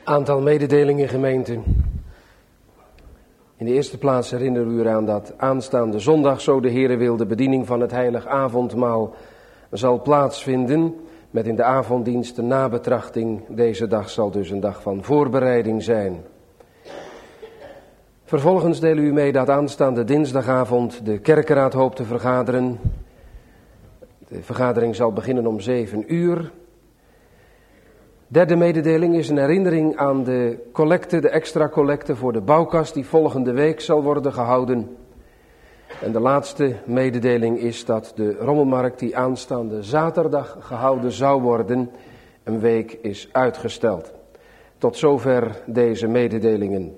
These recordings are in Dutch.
Aantal mededelingen, gemeente. In de eerste plaats herinneren we u eraan dat aanstaande zondag, zo de Heere wil, de bediening van het heilig avondmaal zal plaatsvinden. Met in de avonddienst de nabetrachting. Deze dag zal dus een dag van voorbereiding zijn. Vervolgens delen we u mee dat aanstaande dinsdagavond de kerkenraad hoopt te vergaderen. De vergadering zal beginnen om 7:00. Derde mededeling is een herinnering aan de collecte, de extra collecte voor de bouwkast die volgende week zal worden gehouden. En de laatste mededeling is dat de rommelmarkt die aanstaande zaterdag gehouden zou worden, een week is uitgesteld. Tot zover deze mededelingen.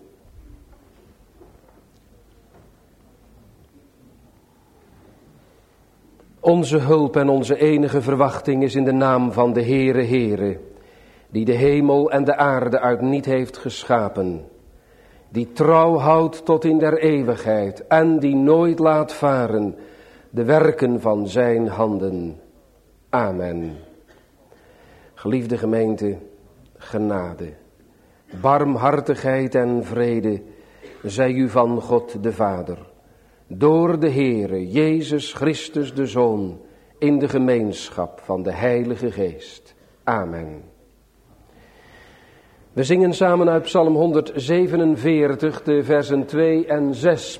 Onze hulp en onze enige verwachting is in de naam van de Heere, die de hemel en de aarde uit niet heeft geschapen, die trouw houdt tot in der eeuwigheid en die nooit laat varen de werken van zijn handen. Amen. Geliefde gemeente, genade, barmhartigheid en vrede zij u van God de Vader, door de Heere Jezus Christus de Zoon, in de gemeenschap van de Heilige Geest. Amen. We zingen samen uit Psalm 147, de versen 2 en 6.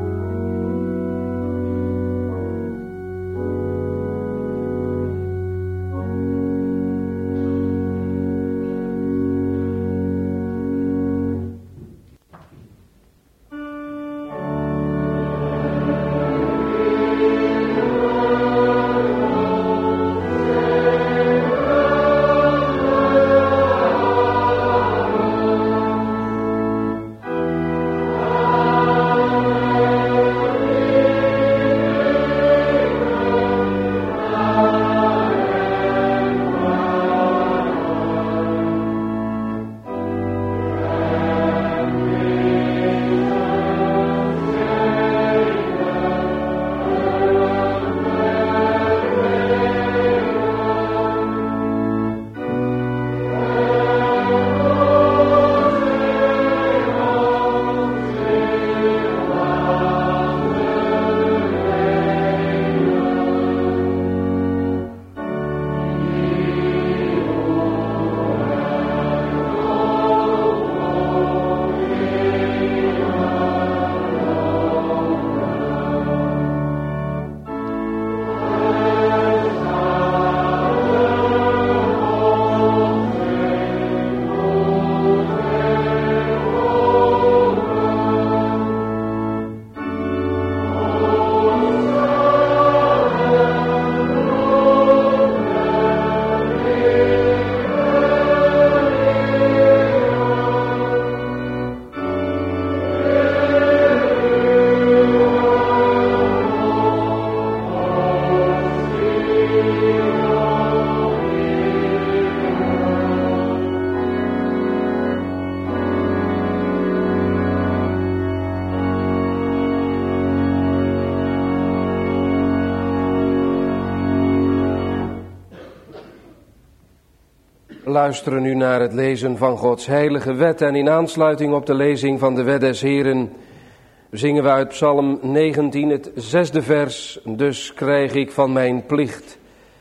Luisteren nu naar het lezen van Gods heilige wet en in aansluiting op de lezing van de wet des Heren zingen we uit Psalm 19 het 6e vers. Dus krijg ik van mijn plicht,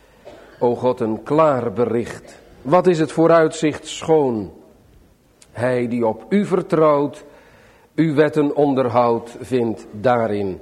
o God, een klaar bericht. Wat is het vooruitzicht schoon. Hij die op u vertrouwt, uw wetten onderhoudt, vindt daarin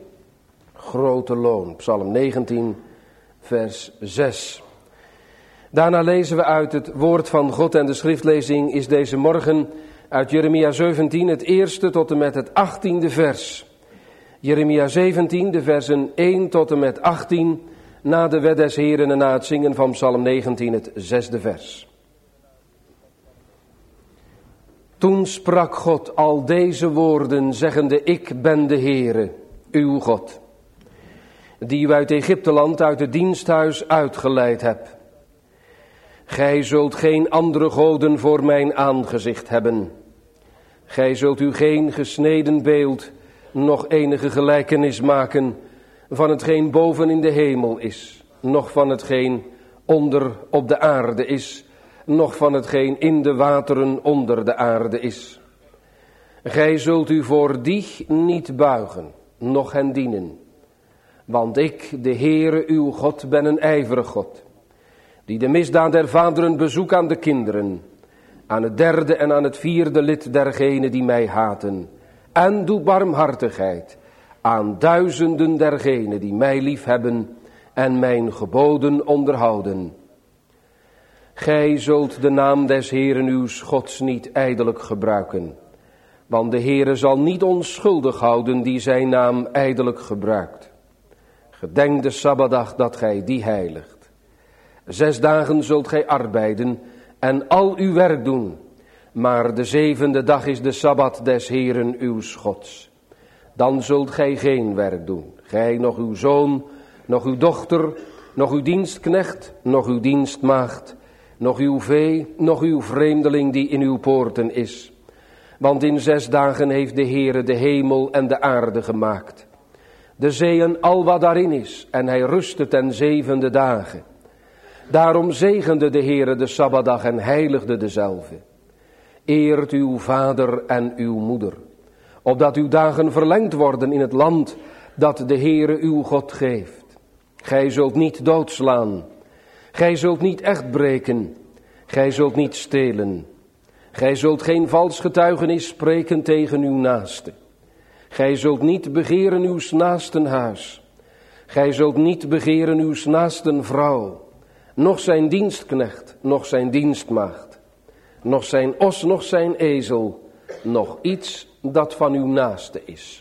grote loon. Psalm 19 vers 6. Daarna lezen we uit het woord van God en de schriftlezing is deze morgen uit Jeremia 17 het 1e tot en met het 18e vers. Jeremia 17, de versen 1 tot en met 18, na de wet des Heren en na het zingen van Psalm 19 het 6e vers. Toen sprak God al deze woorden, zeggende: Ik ben de Heere, uw God, die u uit Egypteland, uit het diensthuis uitgeleid hebt. Gij zult geen andere goden voor mijn aangezicht hebben. Gij zult u geen gesneden beeld, noch enige gelijkenis maken van hetgeen boven in de hemel is, noch van hetgeen onder op de aarde is, noch van hetgeen in de wateren onder de aarde is. Gij zult u voor die niet buigen, noch hen dienen. Want ik, de Heere uw God, ben een ijverig God, die de misdaad der vaderen bezoek aan de kinderen, aan het derde en aan het vierde lid dergenen die mij haten, en doe barmhartigheid aan duizenden dergenen die mij liefhebben en mijn geboden onderhouden. Gij zult de naam des Heeren uws Gods niet ijdelijk gebruiken, want de Heere zal niet onschuldig houden die zijn naam ijdelijk gebruikt. Gedenk de Sabbatdag dat gij die heiligt. 6 dagen zult gij arbeiden en al uw werk doen, maar de 7e dag is de Sabbat des Heeren uws Gods. Dan zult gij geen werk doen, gij, noch uw zoon, noch uw dochter, noch uw dienstknecht, noch uw dienstmaagd, noch uw vee, noch uw vreemdeling die in uw poorten is. Want in 6 dagen heeft de Heere de hemel en de aarde gemaakt, de zee en al wat daarin is, en hij rustte ten 7e dagen. Daarom zegende de Heere de Sabbatdag en heiligde dezelve. Eert uw vader en uw moeder, opdat uw dagen verlengd worden in het land dat de Heere uw God geeft. Gij zult niet doodslaan, gij zult niet echt breken, gij zult niet stelen. Gij zult geen vals getuigenis spreken tegen uw naaste. Gij zult niet begeren uws naasten huis. Gij zult niet begeren uws naasten vrouw, noch zijn dienstknecht, noch zijn dienstmaagd, noch zijn os, noch zijn ezel, noch iets dat van uw naaste is.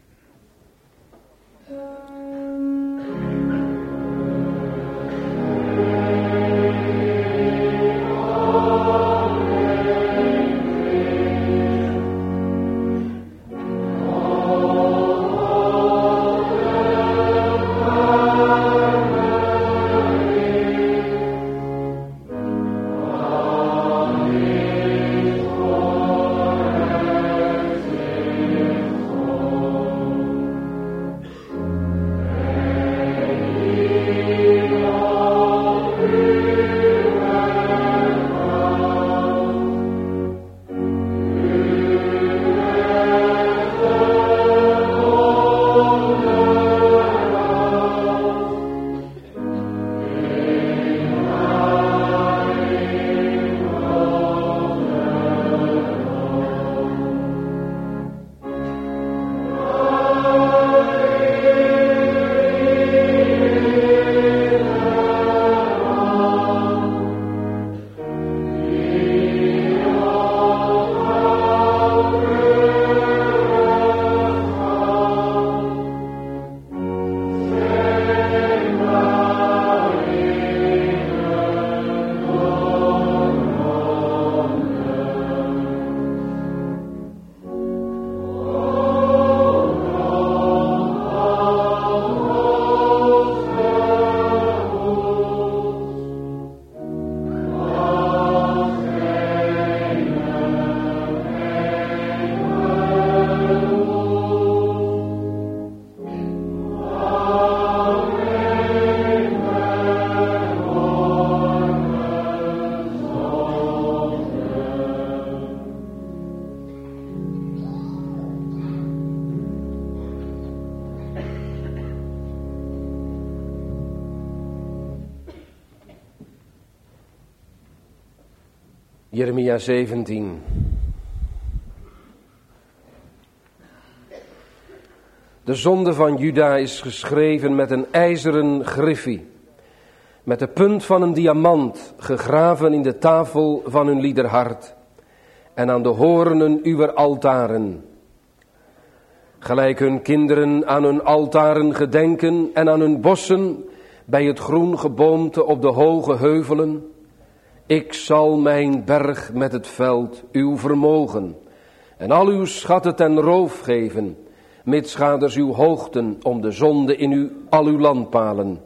Jeremia 17. De zonde van Juda is geschreven met een ijzeren griffie, met de punt van een diamant gegraven in de tafel van hun liederhart en aan de hoornen uwer altaren. Gelijk hun kinderen aan hun altaren gedenken en aan hun bossen bij het groen geboomte op de hoge heuvelen. Ik zal mijn berg met het veld uw vermogen en al uw schatten ten roof geven, mitsgaders uw hoogten om de zonde in al uw landpalen.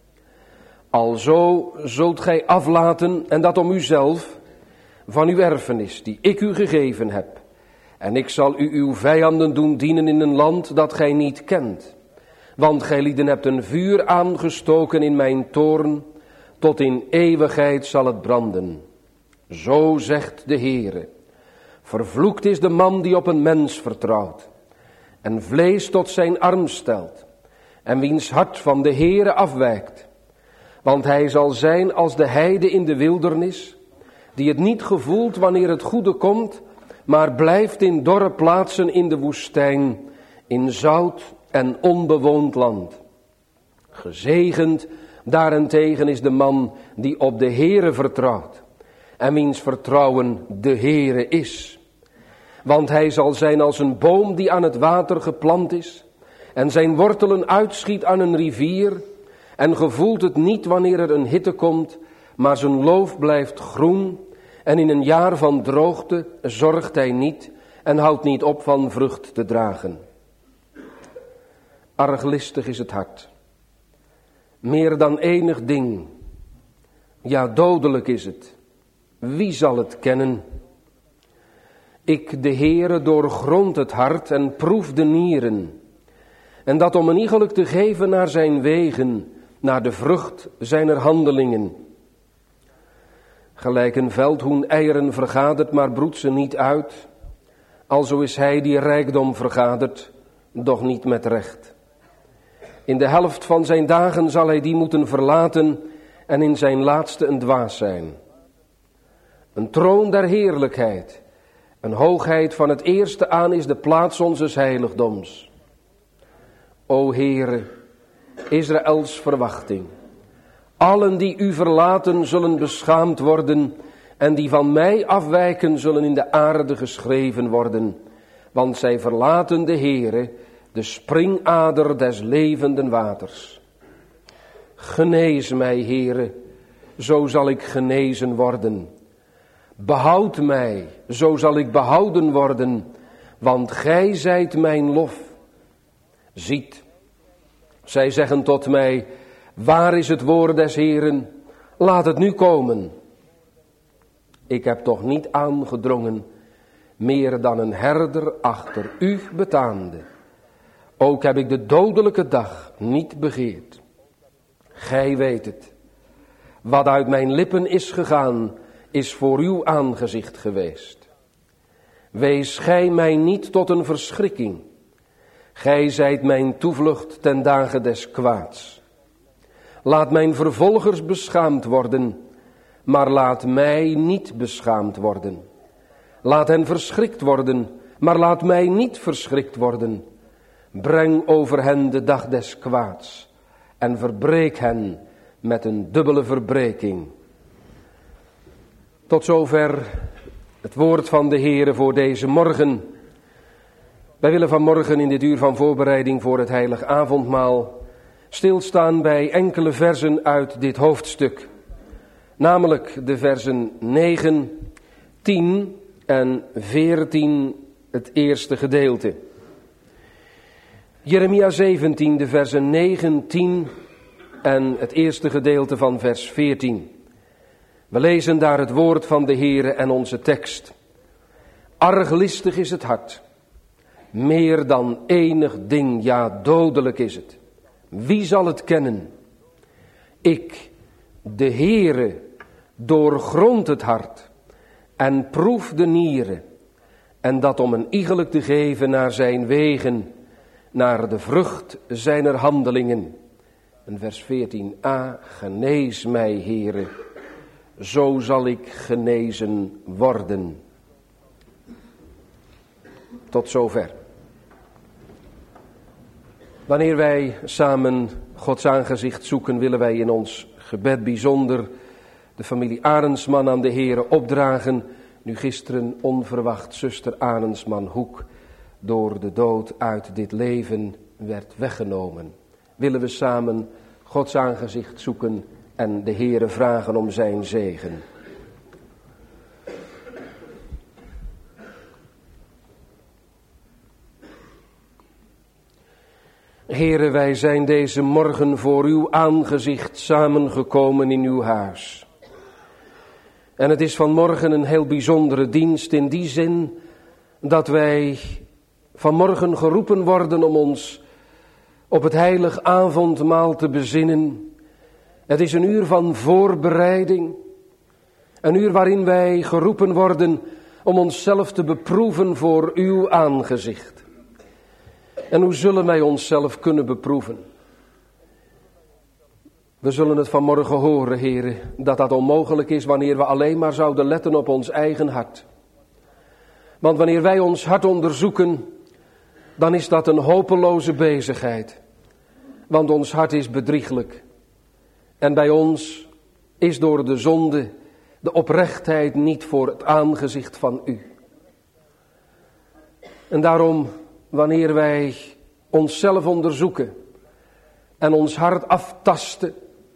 Alzo zult gij aflaten, en dat om uzelf, van uw erfenis die ik u gegeven heb. En ik zal u uw vijanden doen dienen in een land dat gij niet kent. Want gij lieden hebt een vuur aangestoken in mijn toorn, tot in eeuwigheid zal het branden. Zo zegt de Heere. Vervloekt is de man die op een mens vertrouwt en vlees tot zijn arm stelt en wiens hart van de Heere afwijkt. Want hij zal zijn als de heide in de wildernis, die het niet gevoelt wanneer het goede komt, maar blijft in dorre plaatsen in de woestijn, in zout en onbewoond land. Gezegend daarentegen is de man die op de Heere vertrouwt en wiens vertrouwen de Heere is. Want hij zal zijn als een boom die aan het water geplant is en zijn wortelen uitschiet aan een rivier en gevoelt het niet wanneer er een hitte komt, maar zijn loof blijft groen en in een jaar van droogte zorgt hij niet en houdt niet op van vrucht te dragen. Arglistig is het hart, meer dan enig ding, ja dodelijk is het. Wie zal het kennen? Ik, de Heere, doorgrond het hart en proef de nieren. En dat om een iegelijk te geven naar zijn wegen, naar de vrucht zijner handelingen. Gelijk een veldhoen eieren vergadert, maar broedt ze niet uit. Alzo is hij die rijkdom vergadert, doch niet met recht. In de helft van zijn dagen zal hij die moeten verlaten en in zijn laatste een dwaas zijn. Een troon der heerlijkheid, een hoogheid van het eerste aan is de plaats onzes heiligdoms. O Heere, Israëls verwachting. Allen die u verlaten zullen beschaamd worden en die van mij afwijken zullen in de aarde geschreven worden. Want zij verlaten de Heere, de springader des levenden waters. Genees mij, Heere, zo zal ik genezen worden. Behoud mij, zo zal ik behouden worden, want gij zijt mijn lof. Ziet, zij zeggen tot mij, waar is het woord des Heeren? Laat het nu komen. Ik heb toch niet aangedrongen, meer dan een herder achter u betaande. Ook heb ik de dodelijke dag niet begeerd. Gij weet het. Wat uit mijn lippen is gegaan, is voor uw aangezicht geweest. Wees gij mij niet tot een verschrikking. Gij zijt mijn toevlucht ten dagen des kwaads. Laat mijn vervolgers beschaamd worden, maar laat mij niet beschaamd worden. Laat hen verschrikt worden, maar laat mij niet verschrikt worden. Breng over hen de dag des kwaads en verbreek hen met een dubbele verbreking. Tot zover het woord van de Heere voor deze morgen. Wij willen vanmorgen in dit uur van voorbereiding voor het heilig avondmaal stilstaan bij enkele versen uit dit hoofdstuk. Namelijk de versen 9, 10 en 14, het eerste gedeelte. Jeremia 17, de versen 9, 10 en het eerste gedeelte van vers 14. We lezen daar het woord van de Heere en onze tekst. Arglistig is het hart, meer dan enig ding, ja dodelijk is het. Wie zal het kennen? Ik, de Heere, doorgrond het hart en proef de nieren, en dat om een iegelijk te geven naar zijn wegen, naar de vrucht zijner handelingen. En vers 14a, genees mij, Heere, zo zal ik genezen worden. Tot zover. Wanneer wij samen Gods aangezicht zoeken, willen wij in ons gebed bijzonder de familie Arendsman aan de Heere opdragen. Nu gisteren onverwacht zuster Arendsman Hoek door de dood uit dit leven werd weggenomen. Willen we samen Gods aangezicht zoeken en de Heere vragen om zijn zegen. Heere, wij zijn deze morgen voor uw aangezicht samengekomen in uw huis. En het is vanmorgen een heel bijzondere dienst in die zin dat wij vanmorgen geroepen worden om ons op het heilig avondmaal te bezinnen. Het is een uur van voorbereiding. Een uur waarin wij geroepen worden om onszelf te beproeven voor uw aangezicht. En hoe zullen wij onszelf kunnen beproeven? We zullen het vanmorgen horen, heren, dat dat onmogelijk is wanneer we alleen maar zouden letten op ons eigen hart. Want wanneer wij ons hart onderzoeken, dan is dat een hopeloze bezigheid. Want ons hart is bedrieglijk. En bij ons is door de zonde de oprechtheid niet voor het aangezicht van u. En daarom, wanneer wij onszelf onderzoeken en ons hart aftasten,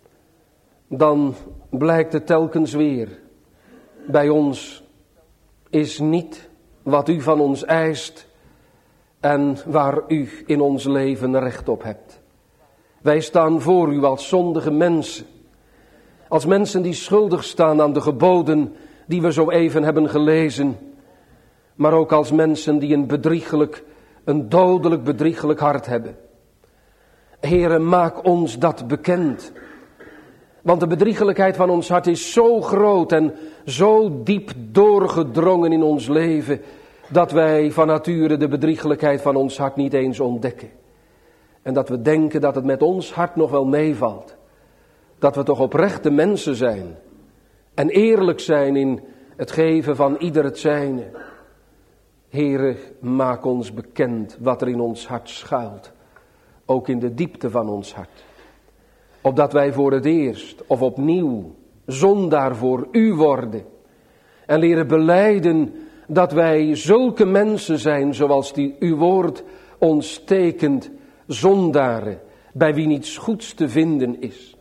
dan blijkt het telkens weer. Bij ons is niet wat u van ons eist en waar u in ons leven recht op hebt. Wij staan voor u als zondige mensen. Als mensen die schuldig staan aan de geboden die we zo even hebben gelezen. Maar ook als mensen die een dodelijk bedriegelijk hart hebben. Heere, maak ons dat bekend. Want de bedriegelijkheid van ons hart is zo groot en zo diep doorgedrongen in ons leven, dat wij van nature de bedriegelijkheid van ons hart niet eens ontdekken. En dat we denken dat het met ons hart nog wel meevalt. Dat we toch oprechte mensen zijn. En eerlijk zijn in het geven van ieder het zijne. Heere, maak ons bekend wat er in ons hart schuilt. Ook in de diepte van ons hart. Opdat wij voor het eerst of opnieuw zondaar voor u worden. En leren belijden dat wij zulke mensen zijn zoals die uw woord ons tekent. Zondaren, bij wie niets goeds te vinden is.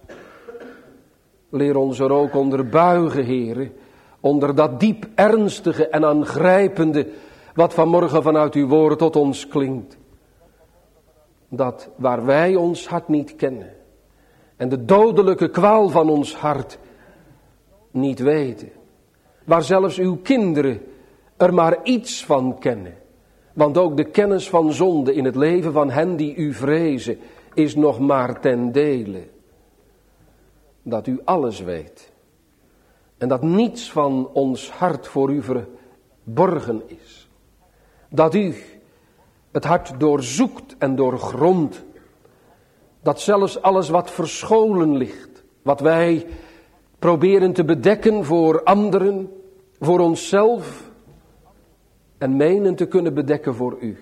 Leer ons er ook onder buigen, Heere, onder dat diep ernstige en aangrijpende wat vanmorgen vanuit uw woord tot ons klinkt. Dat waar wij ons hart niet kennen en de dodelijke kwaal van ons hart niet weten, waar zelfs uw kinderen er maar iets van kennen. Want ook de kennis van zonde in het leven van hen die u vrezen is nog maar ten dele. Dat u alles weet. En dat niets van ons hart voor u verborgen is. Dat u het hart doorzoekt en doorgrondt. Dat zelfs alles wat verscholen ligt, wat wij proberen te bedekken voor anderen, voor onszelf en menen te kunnen bedekken voor u.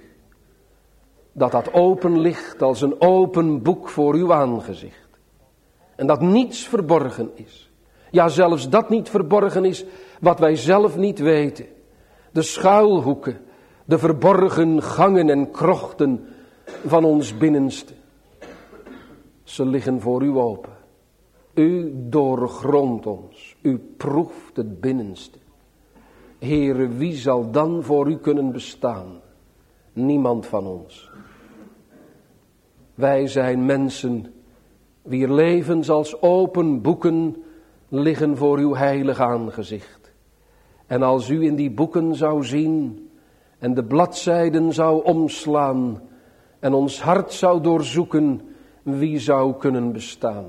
Dat dat open ligt als een open boek voor uw aangezicht. En dat niets verborgen is. Ja, zelfs dat niet verborgen is wat wij zelf niet weten. De schuilhoeken, de verborgen gangen en krochten van ons binnenste. Ze liggen voor u open. U doorgrondt ons. U proeft het binnenste. Heere, wie zal dan voor u kunnen bestaan? Niemand van ons. Wij zijn mensen wier levens als open boeken liggen voor uw heilig aangezicht. En als u in die boeken zou zien en de bladzijden zou omslaan en ons hart zou doorzoeken, wie zou kunnen bestaan?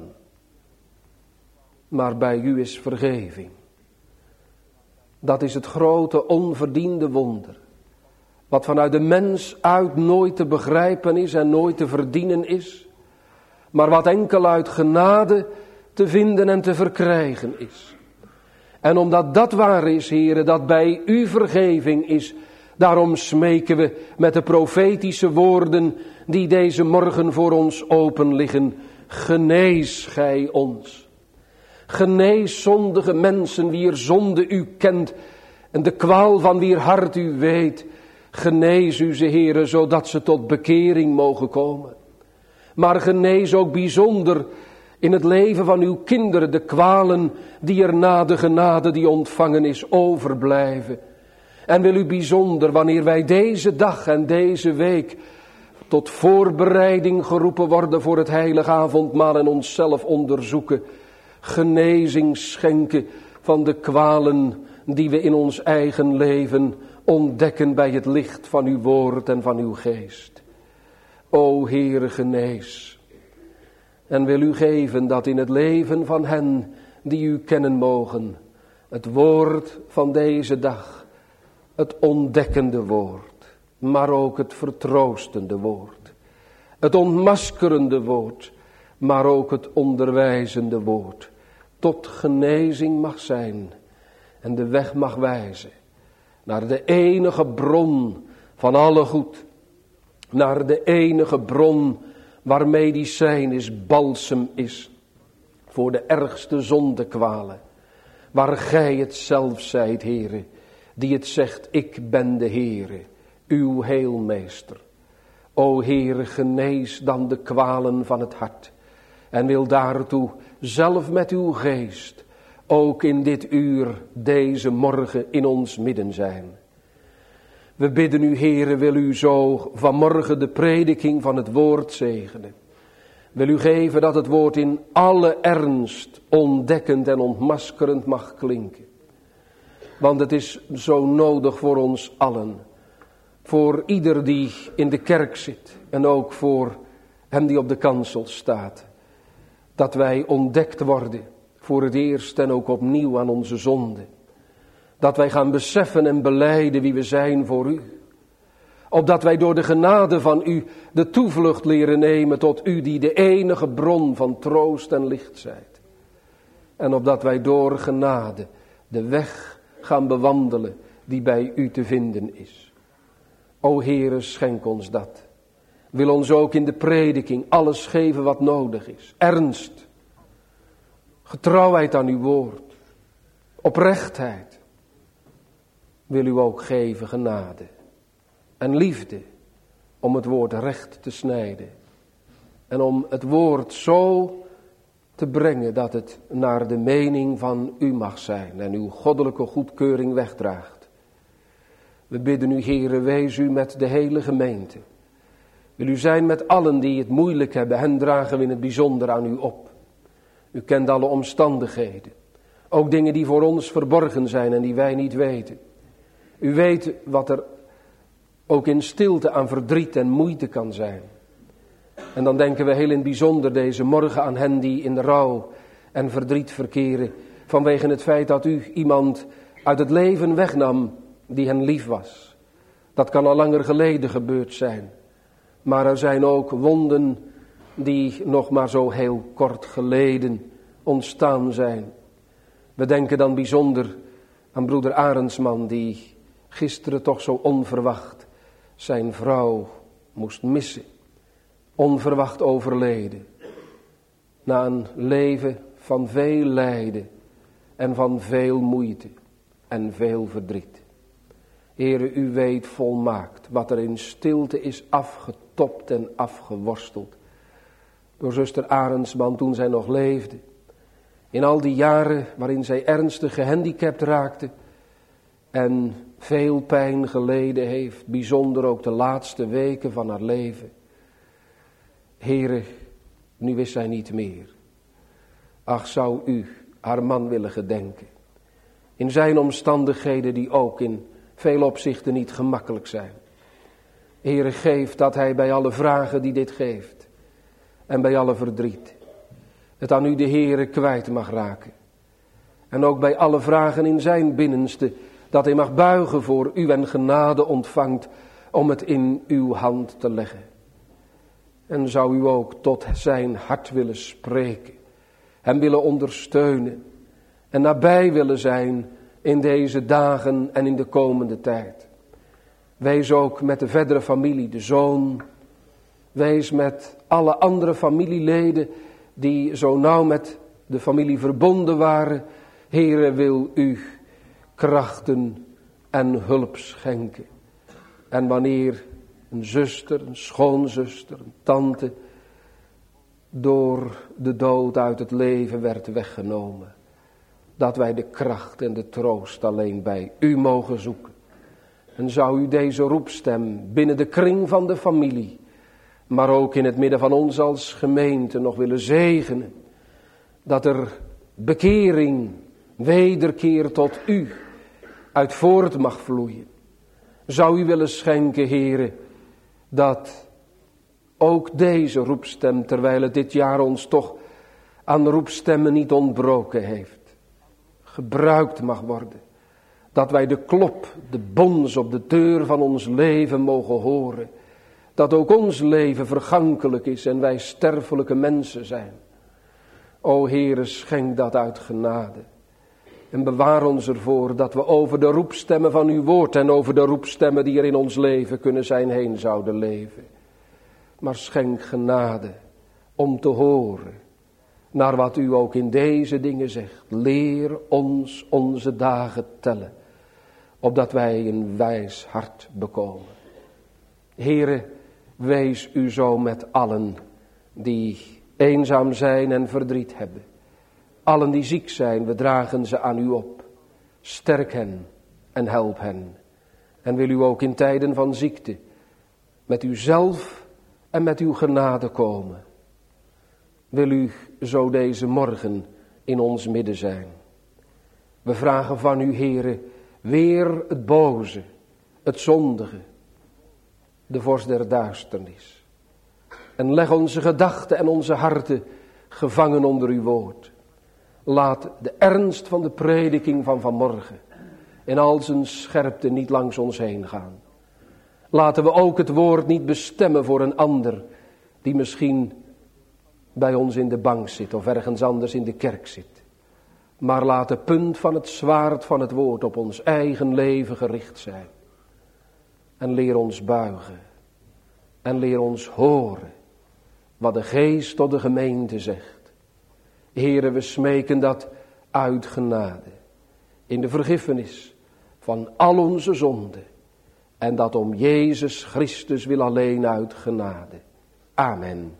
Maar bij u is vergeving. Dat is het grote onverdiende wonder. Wat vanuit de mens uit nooit te begrijpen is en nooit te verdienen is. Maar wat enkel uit genade te vinden en te verkrijgen is. En omdat dat waar is, Heere, dat bij u vergeving is, daarom smeken we met de profetische woorden die deze morgen voor ons open liggen. Genees gij ons. Genees zondige mensen wier zonde u kent en de kwaal van wier hart u weet. Genees u ze, Heere, zodat ze tot bekering mogen komen. Maar genees ook bijzonder in het leven van uw kinderen de kwalen die er na de genade die ontvangen is overblijven. En wil u bijzonder, wanneer wij deze dag en deze week tot voorbereiding geroepen worden voor het heilige avondmaal en onszelf onderzoeken, genezing schenken van de kwalen die we in ons eigen leven ontdekken bij het licht van uw woord en van uw geest. O Heere, genees. En wil u geven dat in het leven van hen die u kennen mogen, Het woord van deze dag, het ontdekkende woord, maar ook het vertroostende woord. Het ontmaskerende woord, maar ook het onderwijzende woord. Tot genezing mag zijn en de weg mag wijzen naar de enige bron van alle goed. Naar de enige bron waar medicijnisch balsem is voor de ergste zondekwalen. Waar gij het zelf zijt, Heere, die het zegt, ik ben de Heere, uw heelmeester. O Heere, genees dan de kwalen van het hart en wil daartoe zelf met uw geest ook in dit uur deze morgen in ons midden zijn. We bidden u, Heere, wil u zo vanmorgen de prediking van het woord zegenen. Wil u geven dat het woord in alle ernst ontdekkend en ontmaskerend mag klinken. Want het is zo nodig voor ons allen. Voor ieder die in de kerk zit en ook voor hem die op de kansel staat. Dat wij ontdekt worden voor het eerst en ook opnieuw aan onze zonde. Dat wij gaan beseffen en belijden wie we zijn voor u. Opdat wij door de genade van u de toevlucht leren nemen tot u die de enige bron van troost en licht zijt. En opdat wij door genade de weg gaan bewandelen die bij u te vinden is. O Heere, schenk ons dat. Wil ons ook in de prediking alles geven wat nodig is. Ernst, getrouwheid aan uw woord, oprechtheid. Wil u ook geven genade en liefde om het woord recht te snijden. En om het woord zo te brengen dat het naar de mening van u mag zijn en uw goddelijke goedkeuring wegdraagt. We bidden u, Heere, wees u met de hele gemeente. Wil u zijn met allen die het moeilijk hebben, hen dragen we in het bijzonder aan u op. U kent alle omstandigheden, ook dingen die voor ons verborgen zijn en die wij niet weten. U weet wat er ook in stilte aan verdriet en moeite kan zijn. En dan denken we heel in het bijzonder deze morgen aan hen die in de rouw en verdriet verkeren. Vanwege het feit dat u iemand uit het leven wegnam die hen lief was. Dat kan al langer geleden gebeurd zijn. Maar er zijn ook wonden die nog maar zo heel kort geleden ontstaan zijn. We denken dan bijzonder aan broeder Arendsman die gisteren toch zo onverwacht zijn vrouw moest missen. Onverwacht overleden. Na een leven van veel lijden en van veel moeite en veel verdriet. Heere, u weet volmaakt wat er in stilte is afgetopt en afgeworsteld. Door zuster Arendsman toen zij nog leefde. In al die jaren waarin zij ernstig gehandicapt raakte en veel pijn geleden heeft, bijzonder ook de laatste weken van haar leven. Heere, nu is zij niet meer. Ach, zou u haar man willen gedenken. In zijn omstandigheden die ook in veel opzichten niet gemakkelijk zijn. Heere, geef dat hij bij alle vragen die dit geeft en bij alle verdriet het aan u de Heere kwijt mag raken. En ook bij alle vragen in zijn binnenste dat hij mag buigen voor u en genade ontvangt om het in uw hand te leggen. En zou u ook tot zijn hart willen spreken, hem willen ondersteunen en nabij willen zijn in deze dagen en in de komende tijd. Wees ook met de verdere familie, de zoon. Wees met alle andere familieleden die zo nauw met de familie verbonden waren. Heere, wil u krachten en hulp schenken. En wanneer een zuster, een schoonzuster, een tante door de dood uit het leven werd weggenomen, dat wij de kracht en de troost alleen bij u mogen zoeken. En zou u deze roepstem binnen de kring van de familie, maar ook in het midden van ons als gemeente nog willen zegenen, dat er bekering, wederkeer tot u uit voort mag vloeien. Zou u willen schenken, Heere, dat ook deze roepstem, terwijl het dit jaar ons toch aan roepstemmen niet ontbroken heeft, gebruikt mag worden. Dat wij de klop, de bons op de deur van ons leven mogen horen. Dat ook ons leven vergankelijk is en wij sterfelijke mensen zijn. O Heere, schenk dat uit genade. En bewaar ons ervoor dat we over de roepstemmen van uw woord en over de roepstemmen die er in ons leven kunnen zijn heen zouden leven. Maar schenk genade om te horen naar wat u ook in deze dingen zegt. Leer ons onze dagen tellen, opdat wij een wijs hart bekomen. Heere, wees u zo met allen die eenzaam zijn en verdriet hebben. Allen die ziek zijn, we dragen ze aan u op. Sterk hen en help hen. En wil u ook in tijden van ziekte met uzelf en met uw genade komen. Wil u zo deze morgen in ons midden zijn. We vragen van u, Heere, weer het boze, het zondige, de vorst der duisternis. En leg onze gedachten en onze harten gevangen onder uw woord. Laat de ernst van de prediking van vanmorgen in al zijn scherpte niet langs ons heen gaan. Laten we ook het woord niet bestemmen voor een ander die misschien bij ons in de bank zit of ergens anders in de kerk zit. Maar laat de punt van het zwaard van het woord op ons eigen leven gericht zijn. En leer ons buigen. En leer ons horen wat de geest tot de gemeente zegt. Heere, we smeken dat uit genade. In de vergiffenis van al onze zonden. En dat om Jezus Christus wil alleen uit genade. Amen.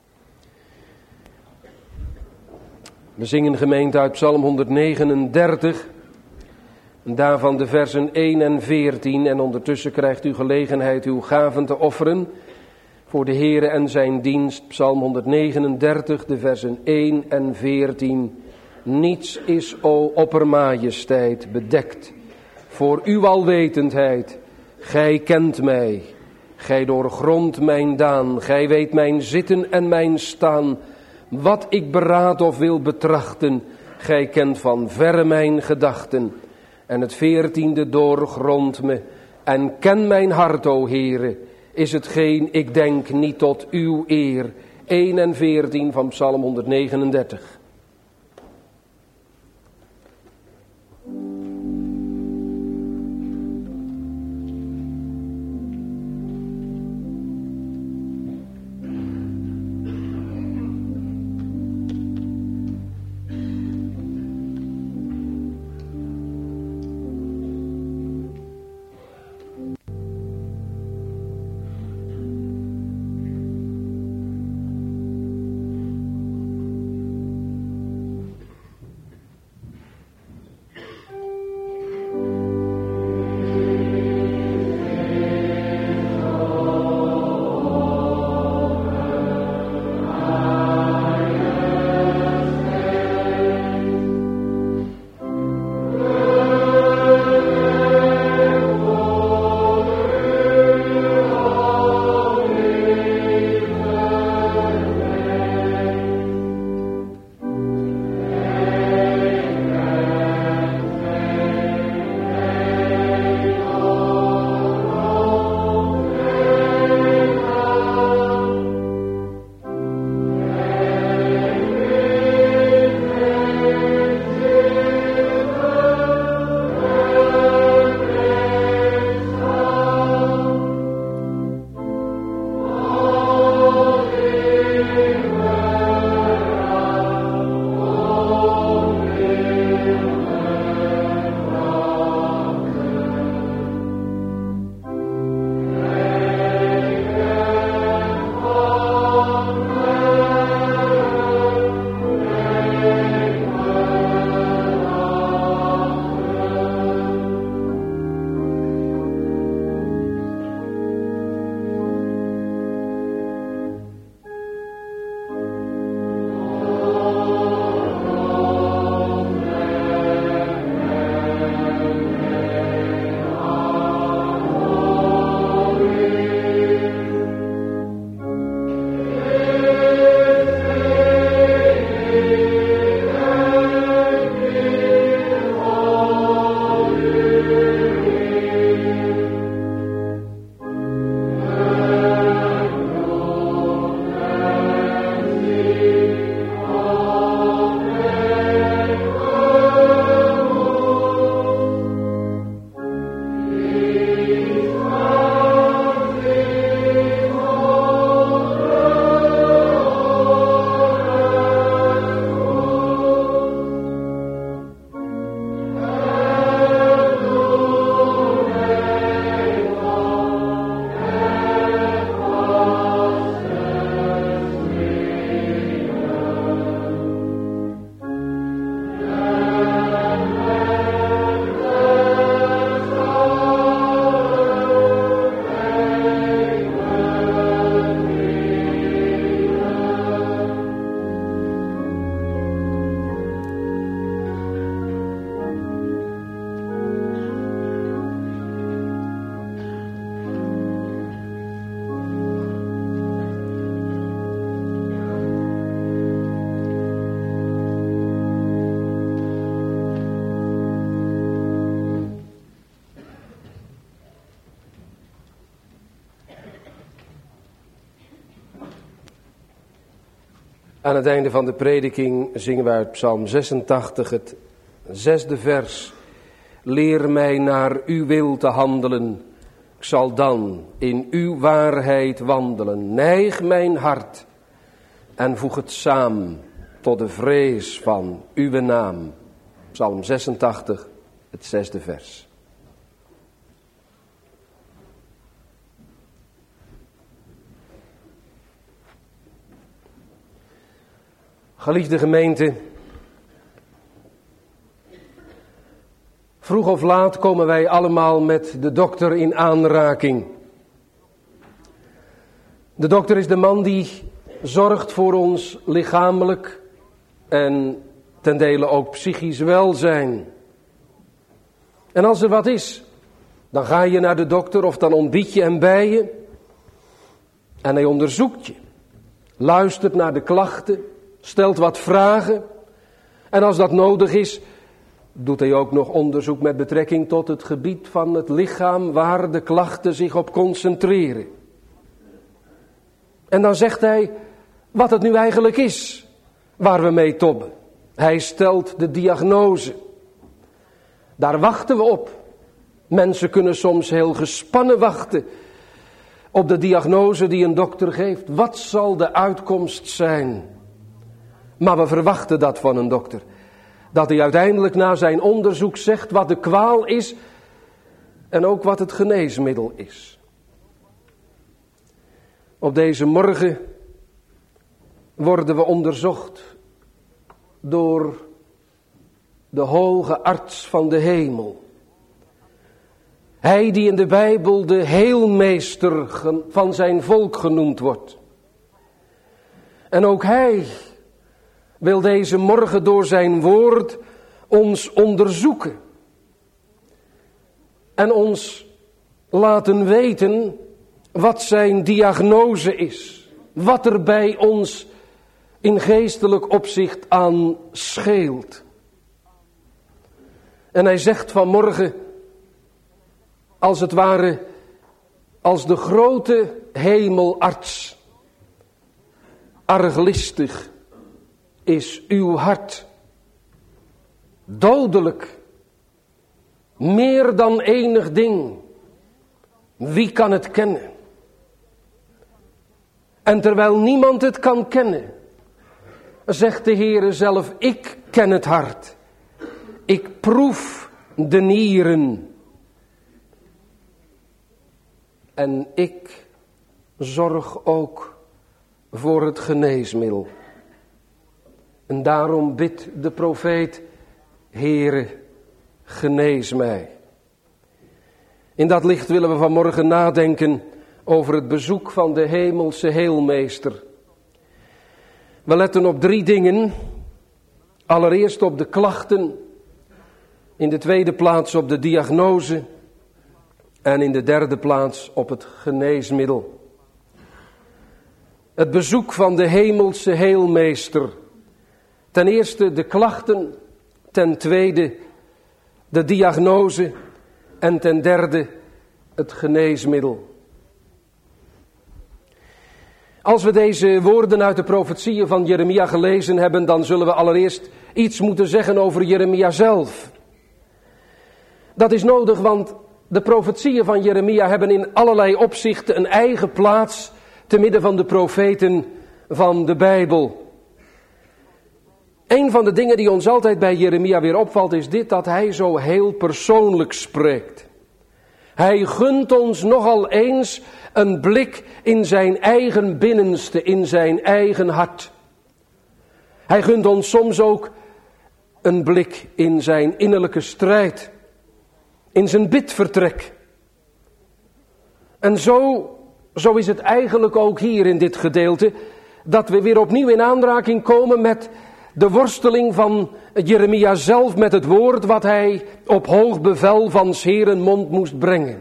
We zingen gemeente uit Psalm 139. En daarvan de versen 1 en 14. En ondertussen krijgt u gelegenheid uw gaven te offeren voor de Heere en zijn dienst. Psalm 139, de versen 1 en 14. Niets is, o oppermajesteit, bedekt voor uw alwetendheid. Gij kent mij, gij doorgrondt mijn daan, gij weet mijn zitten en mijn staan. Wat ik beraad of wil betrachten, gij kent van verre mijn gedachten. En het 14e doorgrondt me en ken mijn hart, o Heere, is hetgeen ik denk niet tot uw eer. 1 en 14 van Psalm 139. Aan het einde van de prediking zingen we uit Psalm 86 het 6e vers. Leer mij naar uw wil te handelen, ik zal dan in uw waarheid wandelen. Neig mijn hart en voeg het samen tot de vrees van uw naam. Psalm 86, het 6e vers. Geliefde gemeente, vroeg of laat komen wij allemaal met de dokter in aanraking. De dokter is de man die zorgt voor ons lichamelijk en ten dele ook psychisch welzijn. En als er wat is, dan ga je naar de dokter of dan ontbied je hem bij je. En hij onderzoekt je, luistert naar de klachten, stelt wat vragen. En als dat nodig is, doet hij ook nog onderzoek met betrekking tot het gebied van het lichaam waar de klachten zich op concentreren. En dan zegt hij wat het nu eigenlijk is waar we mee tobben. Hij stelt de diagnose. Daar wachten we op. Mensen kunnen soms heel gespannen wachten op de diagnose die een dokter geeft. Wat zal de uitkomst zijn? Maar we verwachten dat van een dokter. Dat hij uiteindelijk na zijn onderzoek zegt wat de kwaal is en ook wat het geneesmiddel is. Op deze morgen worden we onderzocht door de hoge arts van de hemel. Hij die in de Bijbel de heelmeester van zijn volk genoemd wordt. En ook hij wil deze morgen door zijn woord ons onderzoeken. En ons laten weten wat zijn diagnose is. Wat er bij ons in geestelijk opzicht aan scheelt. En hij zegt vanmorgen, als het ware, als de grote hemelarts, arglistig is uw hart, dodelijk, meer dan enig ding. Wie kan het kennen? En terwijl niemand het kan kennen, zegt de Heere zelf, ik ken het hart. Ik proef de nieren. En ik zorg ook voor het geneesmiddel. En daarom bidt de profeet, Heere, genees mij. In dat licht willen we vanmorgen nadenken over het bezoek van de hemelse heelmeester. We letten op 3 dingen. Allereerst op de klachten. In de tweede plaats op de diagnose. En in de derde plaats op het geneesmiddel. Het bezoek van de hemelse heelmeester. Ten eerste de klachten. Ten tweede de diagnose. En ten derde het geneesmiddel. Als we deze woorden uit de profetieën van Jeremia gelezen hebben, dan zullen we allereerst iets moeten zeggen over Jeremia zelf. Dat is nodig, want de profetieën van Jeremia hebben in allerlei opzichten een eigen plaats te midden van de profeten van de Bijbel. Een van de dingen die ons altijd bij Jeremia weer opvalt is dit, dat hij zo heel persoonlijk spreekt. Hij gunt ons nogal eens een blik in zijn eigen binnenste, in zijn eigen hart. Hij gunt ons soms ook een blik in zijn innerlijke strijd, in zijn bidvertrek. En zo is het eigenlijk ook hier in dit gedeelte, dat we weer opnieuw in aanraking komen met de worsteling van Jeremia zelf met het woord wat hij op hoog bevel van 's Heeren mond moest brengen.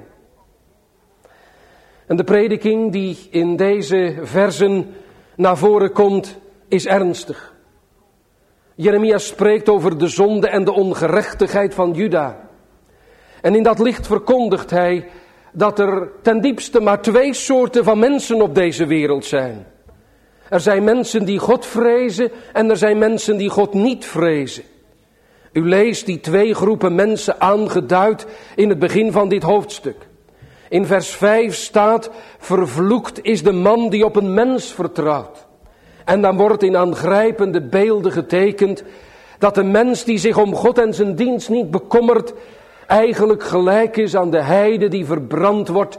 En de prediking die in deze versen naar voren komt, is ernstig. Jeremia spreekt over de zonde en de ongerechtigheid van Juda. En in dat licht verkondigt hij dat er ten diepste maar 2 soorten van mensen op deze wereld zijn. Er zijn mensen die God vrezen en er zijn mensen die God niet vrezen. U leest die twee groepen mensen aangeduid in het begin van dit hoofdstuk. In vers 5 staat, vervloekt is de man die op een mens vertrouwt. En dan wordt in aangrijpende beelden getekend dat de mens die zich om God en zijn dienst niet bekommert, eigenlijk gelijk is aan de heide die verbrand wordt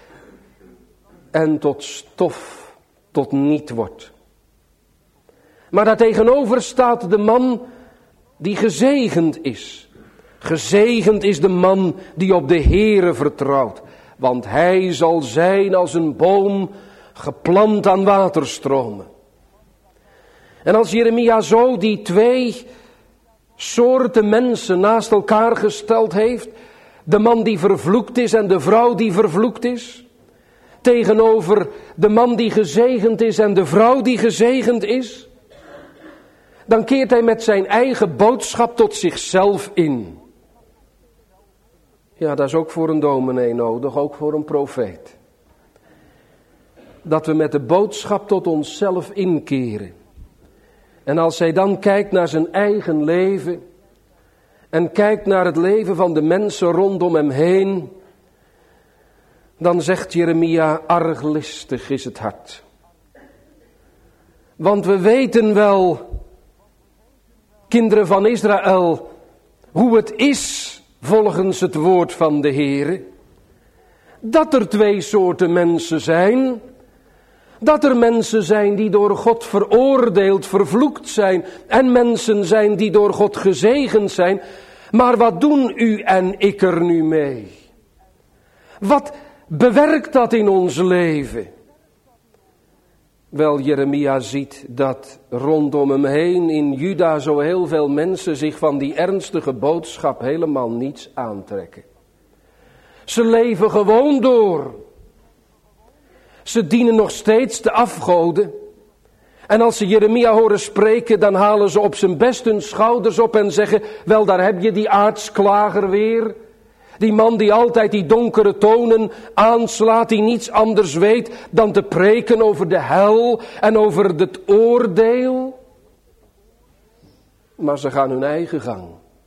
en tot stof, tot niet wordt. Maar daartegenover staat de man die gezegend is. Gezegend is de man die op de Heere vertrouwt, want hij zal zijn als een boom geplant aan waterstromen. En als Jeremia zo die twee soorten mensen naast elkaar gesteld heeft, de man die vervloekt is en de vrouw die vervloekt is, tegenover de man die gezegend is en de vrouw die gezegend is, dan keert hij met zijn eigen boodschap tot zichzelf in. Ja, dat is ook voor een dominee nodig, ook voor een profeet. Dat we met de boodschap tot onszelf inkeren. En als hij dan kijkt naar zijn eigen leven en kijkt naar het leven van de mensen rondom hem heen, dan zegt Jeremia, arglistig is het hart. Want we weten wel, kinderen van Israël, hoe het is volgens het woord van de Heere. Dat er twee soorten mensen zijn. Dat er mensen zijn die door God veroordeeld, vervloekt zijn. En mensen zijn die door God gezegend zijn. Maar wat doen u en ik er nu mee? Wat bewerkt dat in ons leven? Wel, Jeremia ziet dat rondom hem heen in Juda zo heel veel mensen zich van die ernstige boodschap helemaal niets aantrekken. Ze leven gewoon door. Ze dienen nog steeds de afgoden. En als ze Jeremia horen spreken, dan halen ze op zijn best hun schouders op en zeggen, wel, daar heb je die aartsklager weer. Die man die altijd die donkere tonen aanslaat, die niets anders weet dan te preken over de hel en over het oordeel. Maar ze gaan hun eigen gang.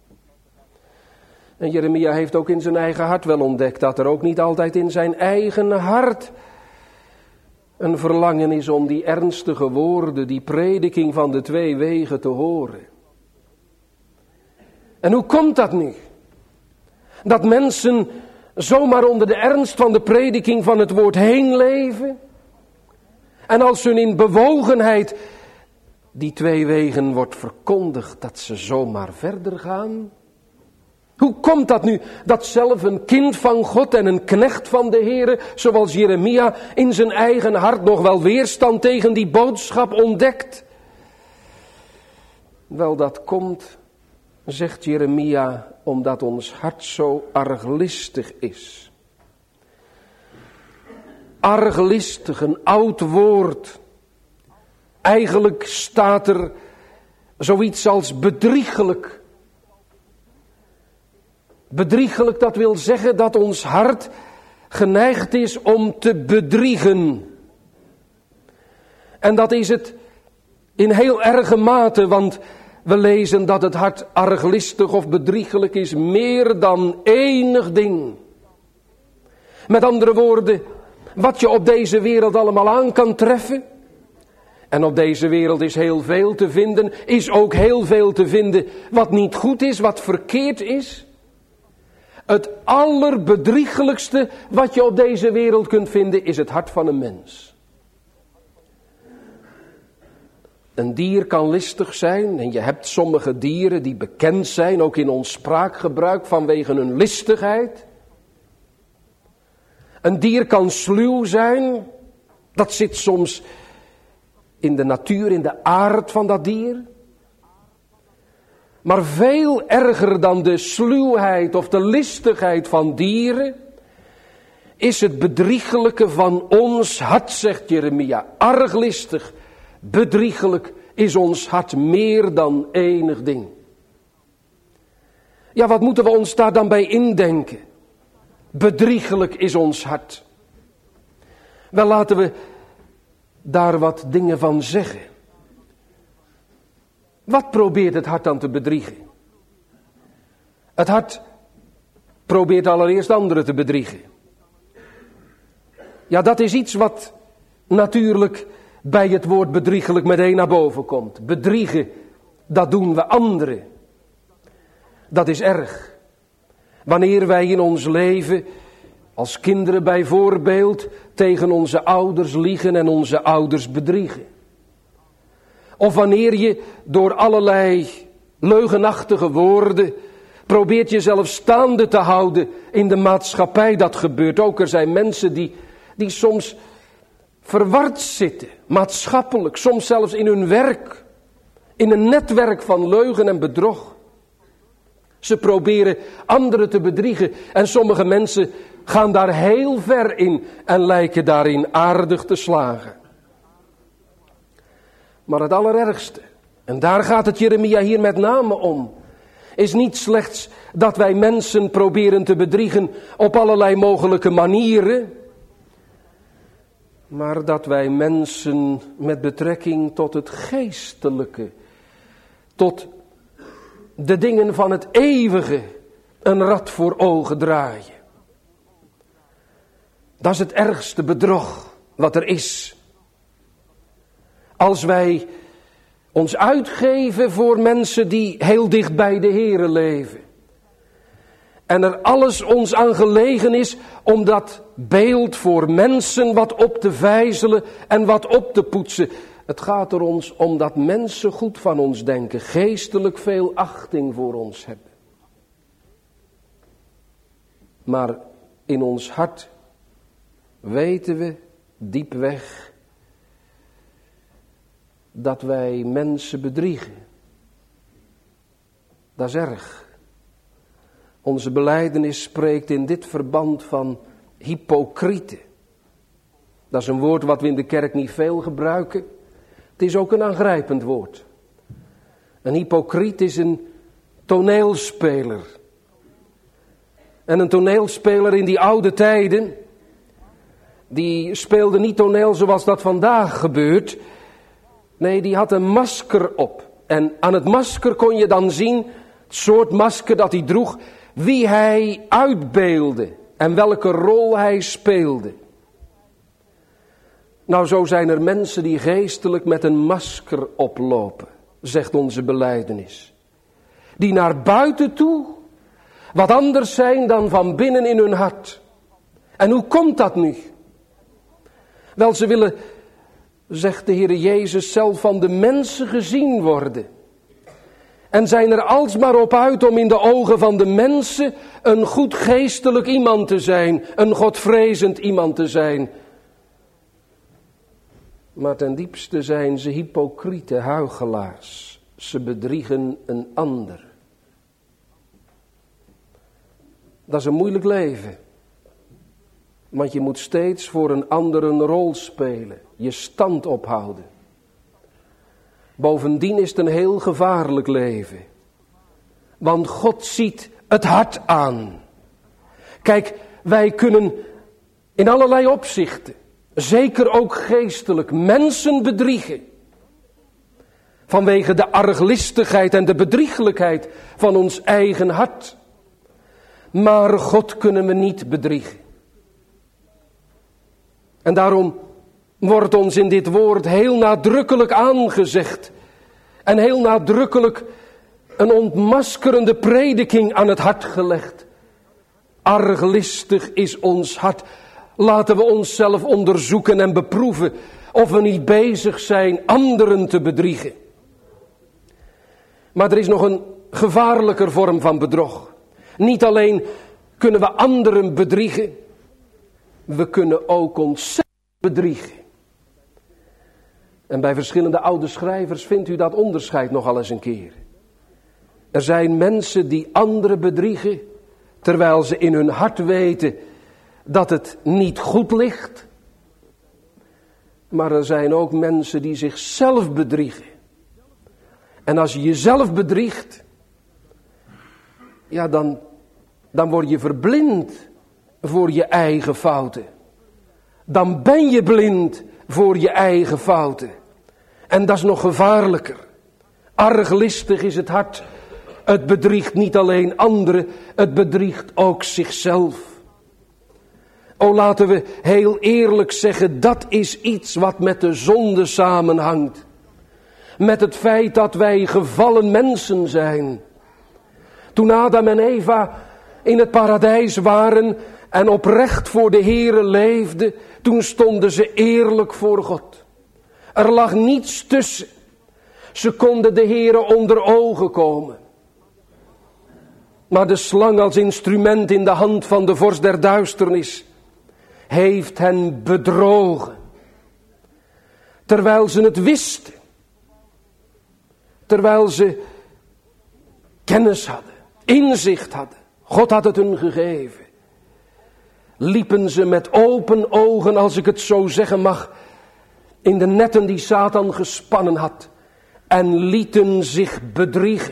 En Jeremia heeft ook in zijn eigen hart wel ontdekt dat er ook niet altijd in zijn eigen hart een verlangen is om die ernstige woorden, die prediking van de twee wegen te horen. En hoe komt dat nu? Dat mensen zomaar onder de ernst van de prediking van het woord heen leven. En als hun in bewogenheid die twee wegen wordt verkondigd, dat ze zomaar verder gaan. Hoe komt dat nu, dat zelf een kind van God en een knecht van de Heere, zoals Jeremia, in zijn eigen hart nog wel weerstand tegen die boodschap ontdekt? Wel, dat komt, zegt Jeremia, omdat ons hart zo arglistig is. Arglistig, een oud woord. Eigenlijk staat er zoiets als bedriegelijk. Bedriegelijk, dat wil zeggen dat ons hart geneigd is om te bedriegen. En dat is het in heel erge mate, want we lezen dat het hart arglistig of bedriegelijk is, meer dan enig ding. Met andere woorden, wat je op deze wereld allemaal aan kan treffen. En op deze wereld is heel veel te vinden, is ook heel veel te vinden wat niet goed is, wat verkeerd is. Het allerbedriegelijkste wat je op deze wereld kunt vinden is het hart van een mens. Een dier kan listig zijn en je hebt sommige dieren die bekend zijn, ook in ons spraakgebruik, vanwege hun listigheid. Een dier kan sluw zijn, dat zit soms in de natuur, in de aard van dat dier. Maar veel erger dan de sluwheid of de listigheid van dieren is het bedriegelijke van ons hart, zegt Jeremia. Arglistig, bedriegelijk is ons hart meer dan enig ding. Ja, wat moeten we ons daar dan bij indenken? Bedriegelijk is ons hart. Wel, laten we daar wat dingen van zeggen. Wat probeert het hart dan te bedriegen? Het hart probeert allereerst anderen te bedriegen. Ja, dat is iets wat natuurlijk bij het woord bedriegelijk meteen naar boven komt. Bedriegen, dat doen we anderen. Dat is erg. Wanneer wij in ons leven, als kinderen bijvoorbeeld, tegen onze ouders liegen en onze ouders bedriegen. Of wanneer je door allerlei leugenachtige woorden probeert jezelf staande te houden in de maatschappij. Dat gebeurt ook. Er zijn mensen die soms verward zitten, maatschappelijk, soms zelfs in hun werk, in een netwerk van leugen en bedrog. Ze proberen anderen te bedriegen en sommige mensen gaan daar heel ver in en lijken daarin aardig te slagen. Maar het allerergste, en daar gaat het Jeremia hier met name om, is niet slechts dat wij mensen proberen te bedriegen op allerlei mogelijke manieren, maar dat wij mensen met betrekking tot het geestelijke, tot de dingen van het eeuwige, een rad voor ogen draaien. Dat is het ergste bedrog wat er is. Als wij ons uitgeven voor mensen die heel dicht bij de Here leven. En er alles ons aan gelegen is om dat beeld voor mensen wat op te vijzelen en wat op te poetsen. Het gaat er ons om dat mensen goed van ons denken, geestelijk veel achting voor ons hebben. Maar in ons hart weten we diepweg dat wij mensen bedriegen. Dat is erg. Onze belijdenis spreekt in dit verband van hypocrieten. Dat is een woord wat we in de kerk niet veel gebruiken. Het is ook een aangrijpend woord. Een hypocriet is een toneelspeler. En een toneelspeler in die oude tijden, die speelde niet toneel zoals dat vandaag gebeurt. Nee, die had een masker op. En aan het masker kon je dan zien, het soort masker dat hij droeg, wie hij uitbeelde en welke rol hij speelde. Nou, zo zijn er mensen die geestelijk met een masker oplopen, zegt onze belijdenis. Die naar buiten toe wat anders zijn dan van binnen in hun hart. En hoe komt dat nu? Wel, ze willen, zegt de Heer Jezus zelf, van de mensen gezien worden. En zijn er alsmaar op uit om in de ogen van de mensen een goed geestelijk iemand te zijn. Een godvrezend iemand te zijn. Maar ten diepste zijn ze hypocriete huichelaars. Ze bedriegen een ander. Dat is een moeilijk leven. Want je moet steeds voor een ander een rol spelen. Je stand ophouden. Bovendien is het een heel gevaarlijk leven. Want God ziet het hart aan. Kijk, wij kunnen in allerlei opzichten, zeker ook geestelijk, mensen bedriegen. Vanwege de arglistigheid en de bedrieglijkheid van ons eigen hart. Maar God kunnen we niet bedriegen. En daarom wordt ons in dit woord heel nadrukkelijk aangezegd. En heel nadrukkelijk een ontmaskerende prediking aan het hart gelegd. Arglistig is ons hart. Laten we onszelf onderzoeken en beproeven of we niet bezig zijn anderen te bedriegen. Maar er is nog een gevaarlijker vorm van bedrog. Niet alleen kunnen we anderen bedriegen, we kunnen ook onszelf bedriegen. En bij verschillende oude schrijvers vindt u dat onderscheid nogal eens een keer. Er zijn mensen die anderen bedriegen, terwijl ze in hun hart weten dat het niet goed ligt. Maar er zijn ook mensen die zichzelf bedriegen. En als je jezelf bedriegt, ja, dan word je verblind voor je eigen fouten. Dan ben je blind voor je eigen fouten. En dat is nog gevaarlijker. Arglistig is het hart. Het bedriegt niet alleen anderen, het bedriegt ook zichzelf. O, laten we heel eerlijk zeggen, dat is iets wat met de zonde samenhangt. Met het feit dat wij gevallen mensen zijn. Toen Adam en Eva in het paradijs waren en oprecht voor de Heere leefden, toen stonden ze eerlijk voor God. Er lag niets tussen. Ze konden de Heere onder ogen komen. Maar de slang als instrument in de hand van de vorst der duisternis heeft hen bedrogen. Terwijl ze het wisten. Terwijl ze kennis hadden, inzicht hadden. God had het hun gegeven. Liepen ze met open ogen, als ik het zo zeggen mag, in de netten die Satan gespannen had. En lieten zich bedriegen.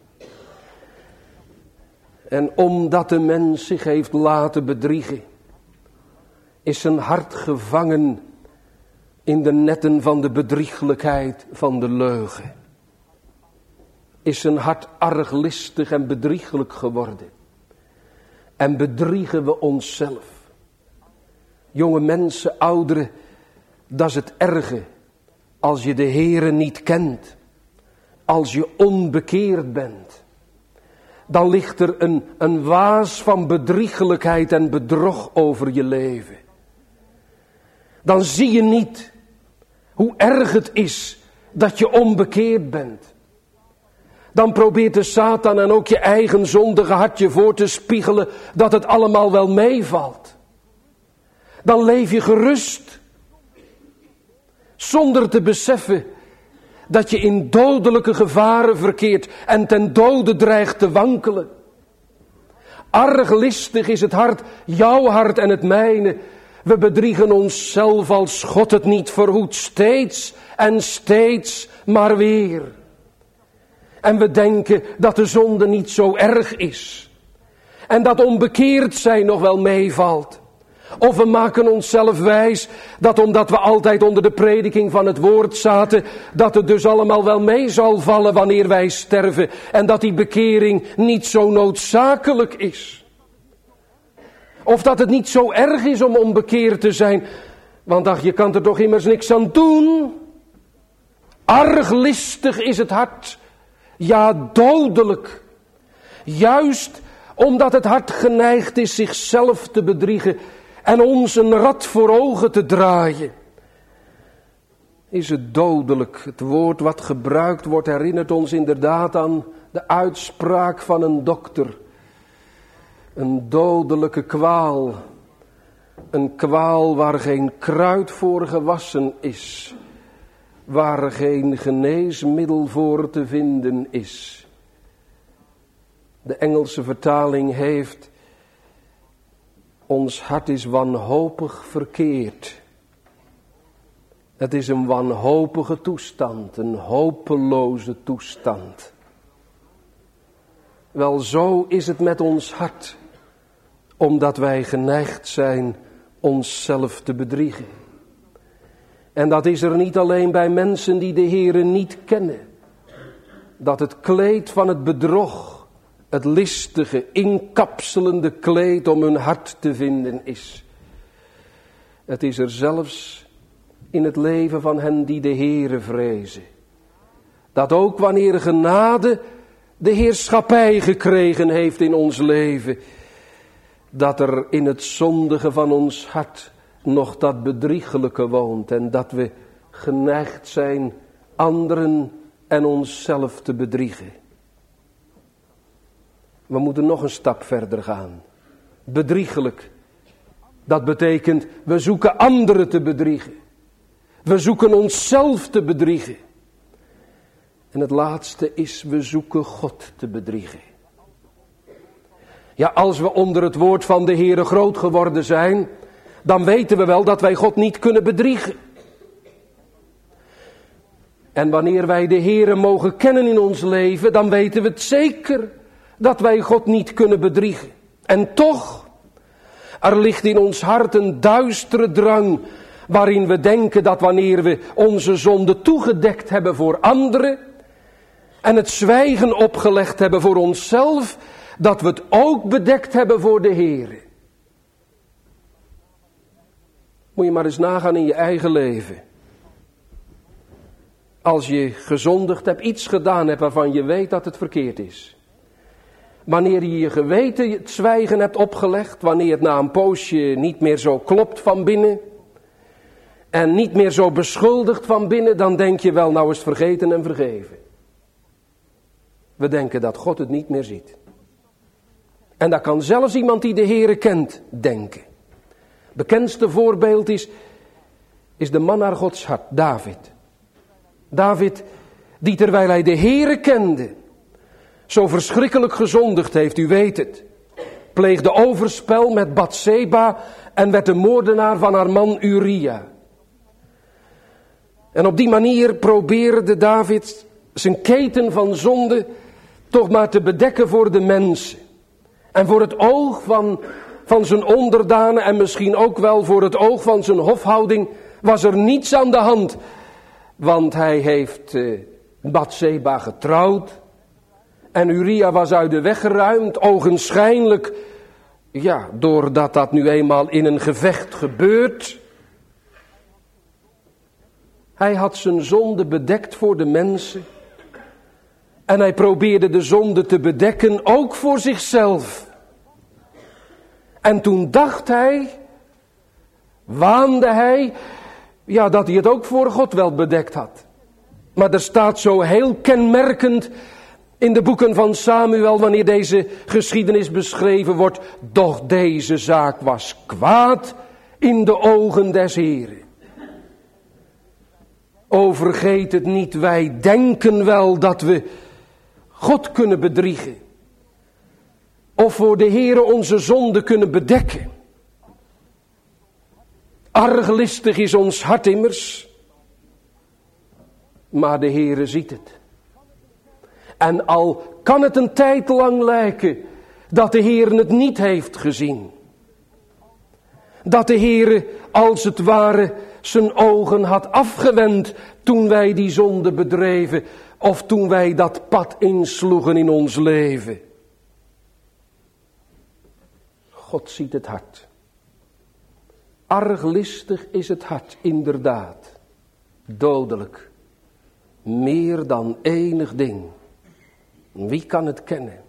En omdat de mens zich heeft laten bedriegen, is zijn hart gevangen in de netten van de bedrieglijkheid van de leugen. Is zijn hart arglistig en bedrieglijk geworden. En bedriegen we onszelf. Jonge mensen, ouderen, dat is het erge. Als je de Heere niet kent. Als je onbekeerd bent. Dan ligt er een waas van bedriegelijkheid en bedrog over je leven. Dan zie je niet hoe erg het is dat je onbekeerd bent. Dan probeert de Satan en ook je eigen zondige hart je voor te spiegelen dat het allemaal wel meevalt. Dan leef je gerust. Zonder te beseffen dat je in dodelijke gevaren verkeert en ten dode dreigt te wankelen. Arglistig is het hart, jouw hart en het mijne. We bedriegen onszelf als God het niet verhoedt, steeds en steeds maar weer. En we denken dat de zonde niet zo erg is. En dat onbekeerd zijn nog wel meevalt. Of we maken onszelf wijs dat omdat we altijd onder de prediking van het woord zaten, dat het dus allemaal wel mee zal vallen wanneer wij sterven. En dat die bekering niet zo noodzakelijk is. Of dat het niet zo erg is om onbekeerd te zijn. Want ach, je kan er toch immers niks aan doen. Arglistig is het hart. Ja, dodelijk. Juist omdat het hart geneigd is zichzelf te bedriegen en ons een rad voor ogen te draaien, is het dodelijk. Het woord wat gebruikt wordt herinnert ons inderdaad aan de uitspraak van een dokter. Een dodelijke kwaal. Een kwaal waar geen kruid voor gewassen is. Waar geen geneesmiddel voor te vinden is. De Engelse vertaling heeft: ons hart is wanhopig verkeerd. Het is een wanhopige toestand, een hopeloze toestand. Wel, zo is het met ons hart, omdat wij geneigd zijn onszelf te bedriegen. En dat is er niet alleen bij mensen die de Heere niet kennen. Dat het kleed van het bedrog, het listige, inkapselende kleed om hun hart te vinden is. Het is er zelfs in het leven van hen die de Heere vrezen. Dat ook wanneer genade de heerschappij gekregen heeft in ons leven, dat er in het zondige van ons hart nog dat bedriegelijke woont en dat we geneigd zijn anderen en onszelf te bedriegen. We moeten nog een stap verder gaan. Bedriegelijk. Dat betekent, we zoeken anderen te bedriegen. We zoeken onszelf te bedriegen. En het laatste is, we zoeken God te bedriegen. Ja, als we onder het woord van de Heere groot geworden zijn, dan weten we wel dat wij God niet kunnen bedriegen. En wanneer wij de Heere mogen kennen in ons leven, dan weten we het zeker dat wij God niet kunnen bedriegen. En toch, er ligt in ons hart een duistere drang waarin we denken dat wanneer we onze zonde toegedekt hebben voor anderen en het zwijgen opgelegd hebben voor onszelf, dat we het ook bedekt hebben voor de Heere. Moet je maar eens nagaan in je eigen leven. Als je gezondigd hebt, iets gedaan hebt waarvan je weet dat het verkeerd is. Wanneer je je geweten het zwijgen hebt opgelegd, wanneer het na een poosje niet meer zo klopt van binnen en niet meer zo beschuldigt van binnen, dan denk je wel, nou is het vergeten en vergeven. We denken dat God het niet meer ziet. En dat kan zelfs iemand die de Heere kent denken. Bekendste voorbeeld is de man naar Gods hart, David. David, die terwijl hij de Heere kende, zo verschrikkelijk gezondigd heeft, u weet het. Pleegde overspel met Batseba en werd de moordenaar van haar man Uria. En op die manier probeerde David zijn keten van zonde toch maar te bedekken voor de mensen. En voor het oog van zijn onderdanen en misschien ook wel voor het oog van zijn hofhouding was er niets aan de hand. Want hij heeft Batseba getrouwd en Uria was uit de weg geruimd, ogenschijnlijk, ja, doordat dat nu eenmaal in een gevecht gebeurt. Hij had zijn zonde bedekt voor de mensen. En hij probeerde de zonde te bedekken, ook voor zichzelf. En toen dacht hij, waande hij, ja, dat hij het ook voor God wel bedekt had. Maar er staat zo heel kenmerkend in de boeken van Samuel, wanneer deze geschiedenis beschreven wordt, doch deze zaak was kwaad in de ogen des Heren. O, vergeet het niet, wij denken wel dat we God kunnen bedriegen. Of voor de Heere onze zonde kunnen bedekken. Arglistig is ons hart immers. Maar de Heere ziet het. En al kan het een tijd lang lijken dat de Heere het niet heeft gezien. Dat de Heere als het ware zijn ogen had afgewend toen wij die zonde bedreven. Of toen wij dat pad insloegen in ons leven. God ziet het hart. Arglistig is het hart, inderdaad. Dodelijk. Meer dan enig ding. Wie kan het kennen?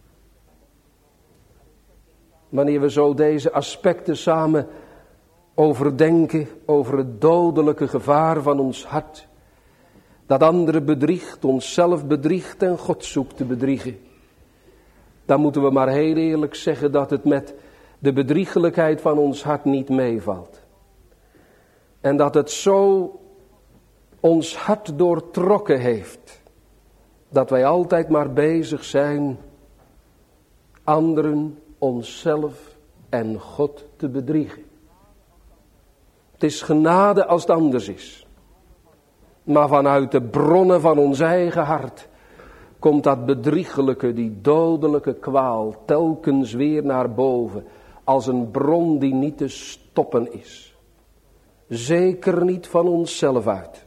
Wanneer we zo deze aspecten samen overdenken, over het dodelijke gevaar van ons hart, dat anderen bedriegt, onszelf bedriegt en God zoekt te bedriegen, dan moeten we maar heel eerlijk zeggen dat het met de bedriegelijkheid van ons hart niet meevalt. En dat het zo ons hart doortrokken heeft, dat wij altijd maar bezig zijn anderen, onszelf en God te bedriegen. Het is genade als het anders is. Maar vanuit de bronnen van ons eigen hart komt dat bedriegelijke, die dodelijke kwaal telkens weer naar boven. Als een bron die niet te stoppen is. Zeker niet van onszelf uit.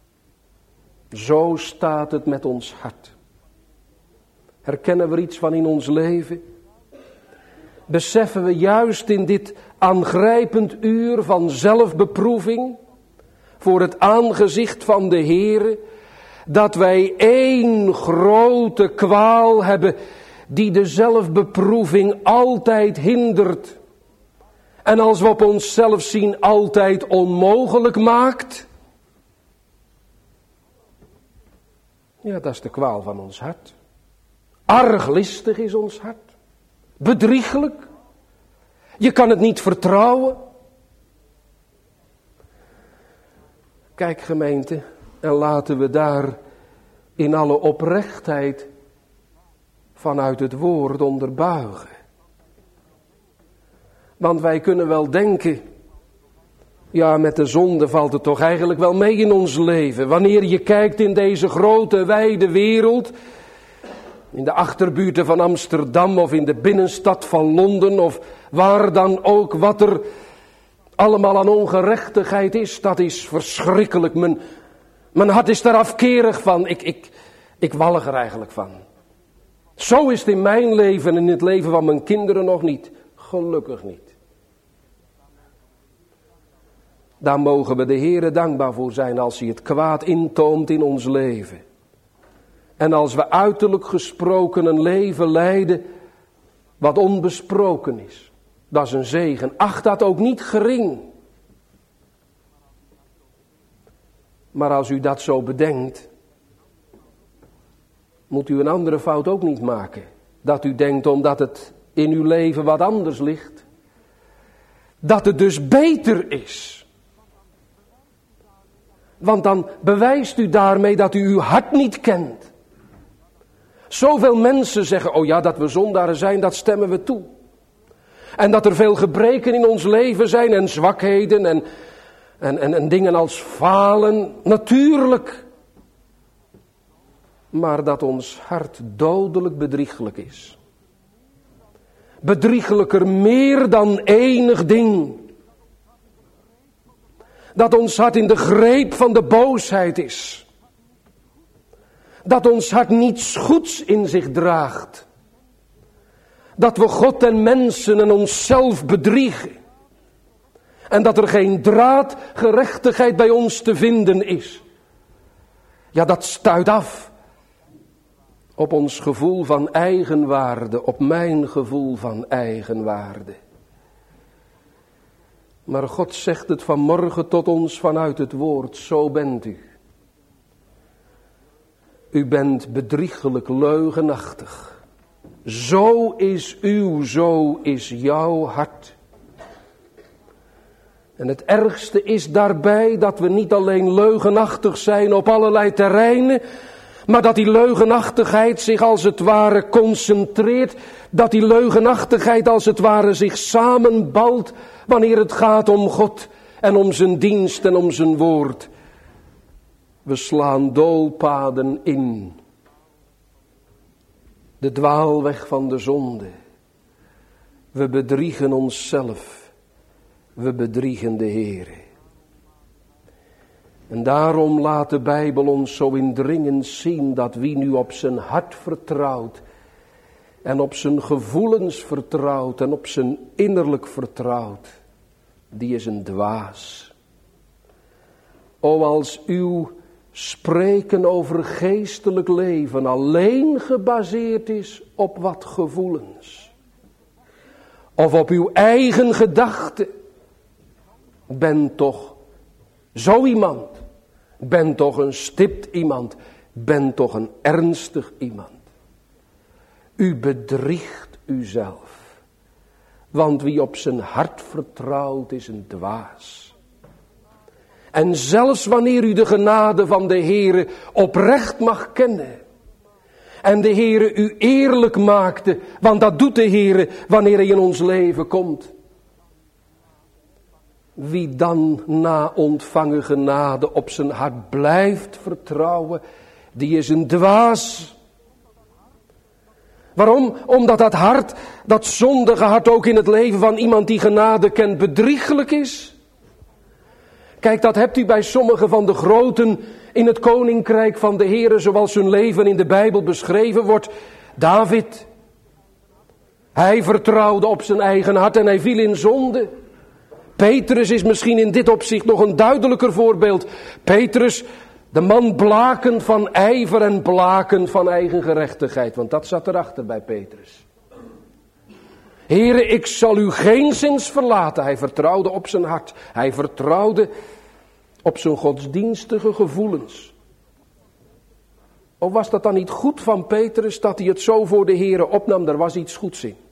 Zo staat het met ons hart. Herkennen we er iets van in ons leven? Beseffen we juist in dit aangrijpend uur van zelfbeproeving, voor het aangezicht van de Heere, dat wij één grote kwaal hebben die de zelfbeproeving altijd hindert. En als we op onszelf zien altijd onmogelijk maakt. Ja, dat is de kwaal van ons hart. Arglistig is ons hart. Bedrieglijk. Je kan het niet vertrouwen. Kijk gemeente, en laten we daar in alle oprechtheid vanuit het woord onderbuigen. Want wij kunnen wel denken, ja, met de zonde valt het toch eigenlijk wel mee in ons leven. Wanneer je kijkt in deze grote wijde wereld, in de achterbuurten van Amsterdam of in de binnenstad van Londen of waar dan ook, wat er allemaal aan ongerechtigheid is, dat is verschrikkelijk. Mijn hart is daar afkerig van. Ik walg er eigenlijk van. Zo is het in mijn leven en in het leven van mijn kinderen nog niet. Gelukkig niet. Daar mogen we de Heere dankbaar voor zijn als hij het kwaad intoomt in ons leven. En als we uiterlijk gesproken een leven leiden wat onbesproken is. Dat is een zegen. Acht dat ook niet gering. Maar als u dat zo bedenkt, moet u een andere fout ook niet maken. Dat u denkt omdat het in uw leven wat anders ligt, dat het dus beter is. Want dan bewijst u daarmee dat u uw hart niet kent. Zoveel mensen zeggen, oh ja, dat we zondaren zijn, dat stemmen we toe. En dat er veel gebreken in ons leven zijn en zwakheden en dingen als falen, natuurlijk. Maar dat ons hart dodelijk bedrieglijk is. Bedrieglijker meer dan enig ding. Dat ons hart in de greep van de boosheid is. Dat ons hart niets goeds in zich draagt. Dat we God en mensen en onszelf bedriegen. En dat er geen draad gerechtigheid bij ons te vinden is. Ja, dat stuit af op ons gevoel van eigenwaarde, op mijn gevoel van eigenwaarde. Maar God zegt het vanmorgen tot ons vanuit het woord, zo bent u. U bent bedriegelijk leugenachtig. Zo is jouw hart. En het ergste is daarbij dat we niet alleen leugenachtig zijn op allerlei terreinen, maar dat die leugenachtigheid zich als het ware concentreert, dat die leugenachtigheid als het ware zich samenbalt wanneer het gaat om God en om zijn dienst en om zijn woord. We slaan doolpaden in. De dwaalweg van de zonde. We bedriegen onszelf. We bedriegen de Heere. En daarom laat de Bijbel ons zo indringend zien dat wie nu op zijn hart vertrouwt en op zijn gevoelens vertrouwt en op zijn innerlijk vertrouwt, die is een dwaas. O, als uw spreken over geestelijk leven alleen gebaseerd is op wat gevoelens, of op uw eigen gedachten, ben toch zo iemand, ben toch een stipt iemand, ben toch een ernstig iemand. U bedriegt uzelf, want wie op zijn hart vertrouwt is een dwaas. En zelfs wanneer u de genade van de Heere oprecht mag kennen, en de Heere u eerlijk maakte, want dat doet de Heere wanneer hij in ons leven komt. Wie dan na ontvangen genade op zijn hart blijft vertrouwen, die is een dwaas. Waarom? Omdat dat hart, dat zondige hart ook in het leven van iemand die genade kent bedrieglijk is. Kijk, dat hebt u bij sommige van de groten in het koninkrijk van de Heere, zoals hun leven in de Bijbel beschreven wordt. David. Hij vertrouwde op zijn eigen hart en hij viel in zonde. Petrus is misschien in dit opzicht nog een duidelijker voorbeeld. Petrus, de man blakend van ijver en blakend van eigen gerechtigheid. Want dat zat erachter bij Petrus. Heere, ik zal u geenszins verlaten. Hij vertrouwde op zijn hart. Hij vertrouwde op zijn godsdienstige gevoelens. Of was dat dan niet goed van Petrus dat hij het zo voor de Heere opnam? Daar was iets goeds in.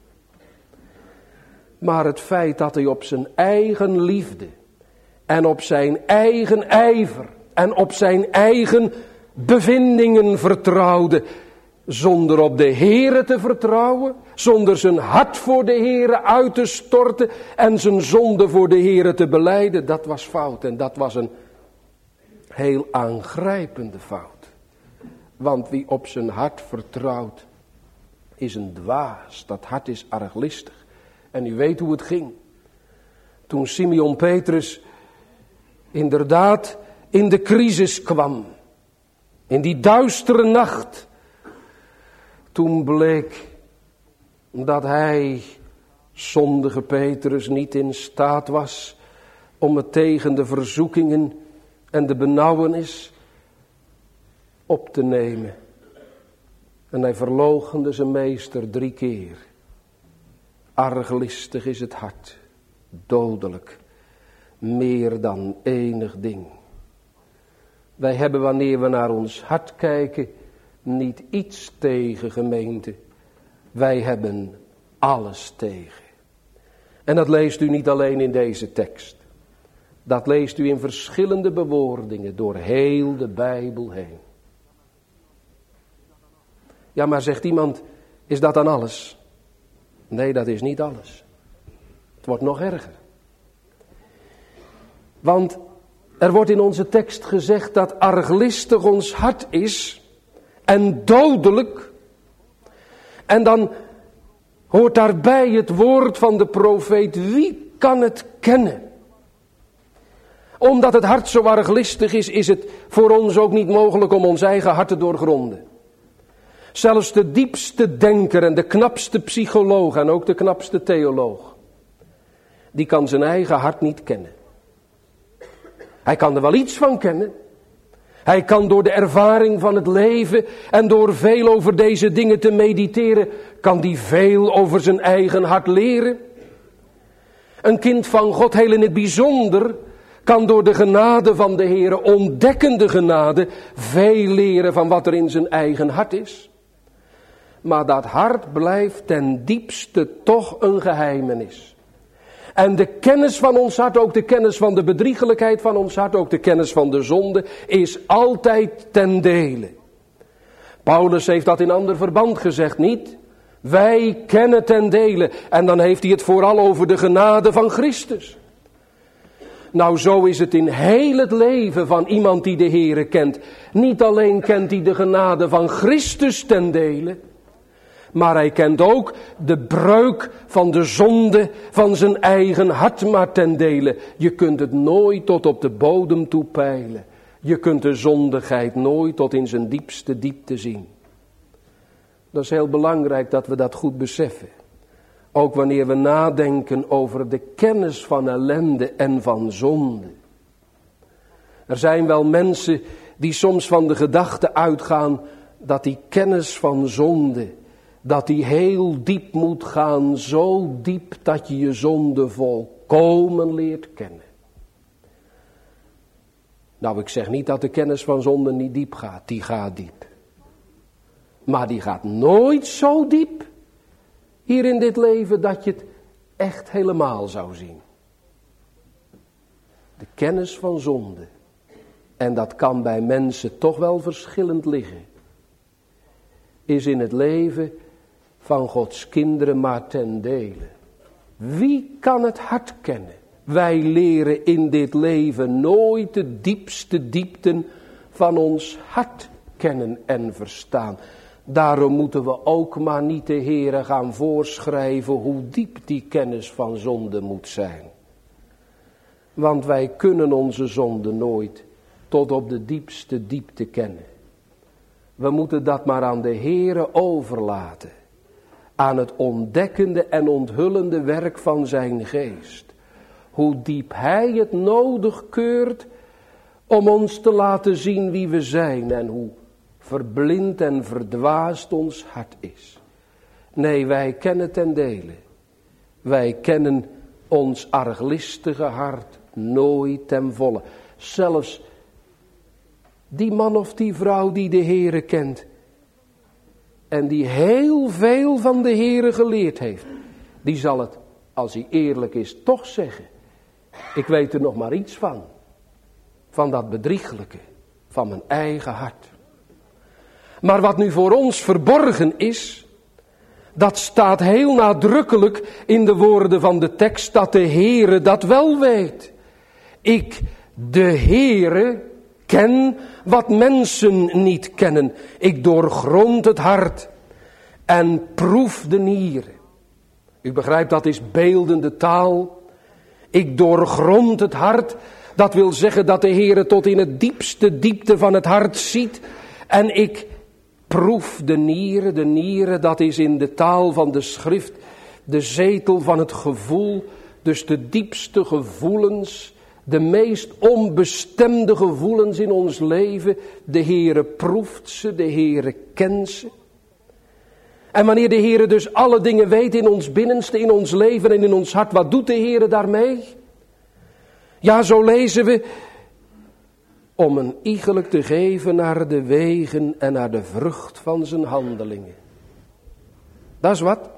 Maar het feit dat hij op zijn eigen liefde en op zijn eigen ijver en op zijn eigen bevindingen vertrouwde, zonder op de Heere te vertrouwen, zonder zijn hart voor de Heere uit te storten en zijn zonde voor de Heere te belijden, dat was fout en dat was een heel aangrijpende fout. Want wie op zijn hart vertrouwt is een dwaas, dat hart is arglistig. En u weet hoe het ging. Toen Simeon Petrus inderdaad in de crisis kwam. In die duistere nacht. Toen bleek dat hij, zondige Petrus, niet in staat was om het tegen de verzoekingen en de benauwenis op te nemen. En hij verloochende zijn meester 3 keer. Arglistig is het hart, dodelijk, meer dan enig ding. Wij hebben, wanneer we naar ons hart kijken, niet iets tegen, gemeente. Wij hebben alles tegen. En dat leest u niet alleen in deze tekst. Dat leest u in verschillende bewoordingen door heel de Bijbel heen. Ja, maar zegt iemand, is dat dan alles? Nee, dat is niet alles. Het wordt nog erger. Want er wordt in onze tekst gezegd dat arglistig ons hart is en dodelijk. En dan hoort daarbij het woord van de profeet, wie kan het kennen? Omdat het hart zo arglistig is het voor ons ook niet mogelijk om ons eigen hart te doorgronden. Zelfs de diepste denker en de knapste psycholoog en ook de knapste theoloog, die kan zijn eigen hart niet kennen. Hij kan er wel iets van kennen. Hij kan door de ervaring van het leven en door veel over deze dingen te mediteren, kan die veel over zijn eigen hart leren. Een kind van God, heel in het bijzonder, kan door de genade van de Heere, ontdekkende genade, veel leren van wat er in zijn eigen hart is. Maar dat hart blijft ten diepste toch een geheimenis. En de kennis van ons hart, ook de kennis van de bedriegelijkheid van ons hart, ook de kennis van de zonde, is altijd ten dele. Paulus heeft dat in ander verband gezegd, niet? Wij kennen ten dele. En dan heeft hij het vooral over de genade van Christus. Nou, zo is het in heel het leven van iemand die de Heere kent. Niet alleen kent hij de genade van Christus ten dele, maar hij kent ook de breuk van de zonde van zijn eigen hart maar ten dele. Je kunt het nooit tot op de bodem toe peilen. Je kunt de zondigheid nooit tot in zijn diepste diepte zien. Dat is heel belangrijk dat we dat goed beseffen. Ook wanneer we nadenken over de kennis van ellende en van zonde. Er zijn wel mensen die soms van de gedachte uitgaan dat die kennis van zonde, dat die heel diep moet gaan, zo diep dat je je zonde volkomen leert kennen. Nou, ik zeg niet dat de kennis van zonde niet diep gaat, die gaat diep. Maar die gaat nooit zo diep hier in dit leven dat je het echt helemaal zou zien. De kennis van zonde. En dat kan bij mensen toch wel verschillend liggen. Is in het leven van Gods kinderen maar ten dele. Wie kan het hart kennen? Wij leren in dit leven nooit de diepste diepten van ons hart kennen en verstaan. Daarom moeten we ook maar niet de Heere gaan voorschrijven hoe diep die kennis van zonde moet zijn. Want wij kunnen onze zonde nooit tot op de diepste diepte kennen. We moeten dat maar aan de Heere overlaten. Aan het ontdekkende en onthullende werk van zijn geest. Hoe diep hij het nodig keurt om ons te laten zien wie we zijn en hoe verblind en verdwaasd ons hart is. Nee, wij kennen ten dele. Wij kennen ons arglistige hart nooit ten volle. Zelfs die man of die vrouw die de Heere kent en die heel veel van de Heere geleerd heeft, die zal het, als hij eerlijk is, toch zeggen. Ik weet er nog maar iets van dat bedrieglijke, van mijn eigen hart. Maar wat nu voor ons verborgen is, dat staat heel nadrukkelijk in de woorden van de tekst, dat de Heere dat wel weet. Ik, de Heere, ken wat mensen niet kennen. Ik doorgrond het hart en proef de nieren. U begrijpt, dat is beeldende taal. Ik doorgrond het hart. Dat wil zeggen dat de Heere tot in het diepste diepte van het hart ziet. En ik proef de nieren. De nieren, dat is in de taal van de schrift de zetel van het gevoel. Dus de diepste gevoelens, de meest onbestemde gevoelens in ons leven. De Heere proeft ze, de Heere kent ze. En wanneer de Heere dus alle dingen weet in ons binnenste, in ons leven en in ons hart, wat doet de Heere daarmee? Ja, zo lezen we, om een iegelijk te geven naar de wegen en naar de vrucht van zijn handelingen. Dat is wat.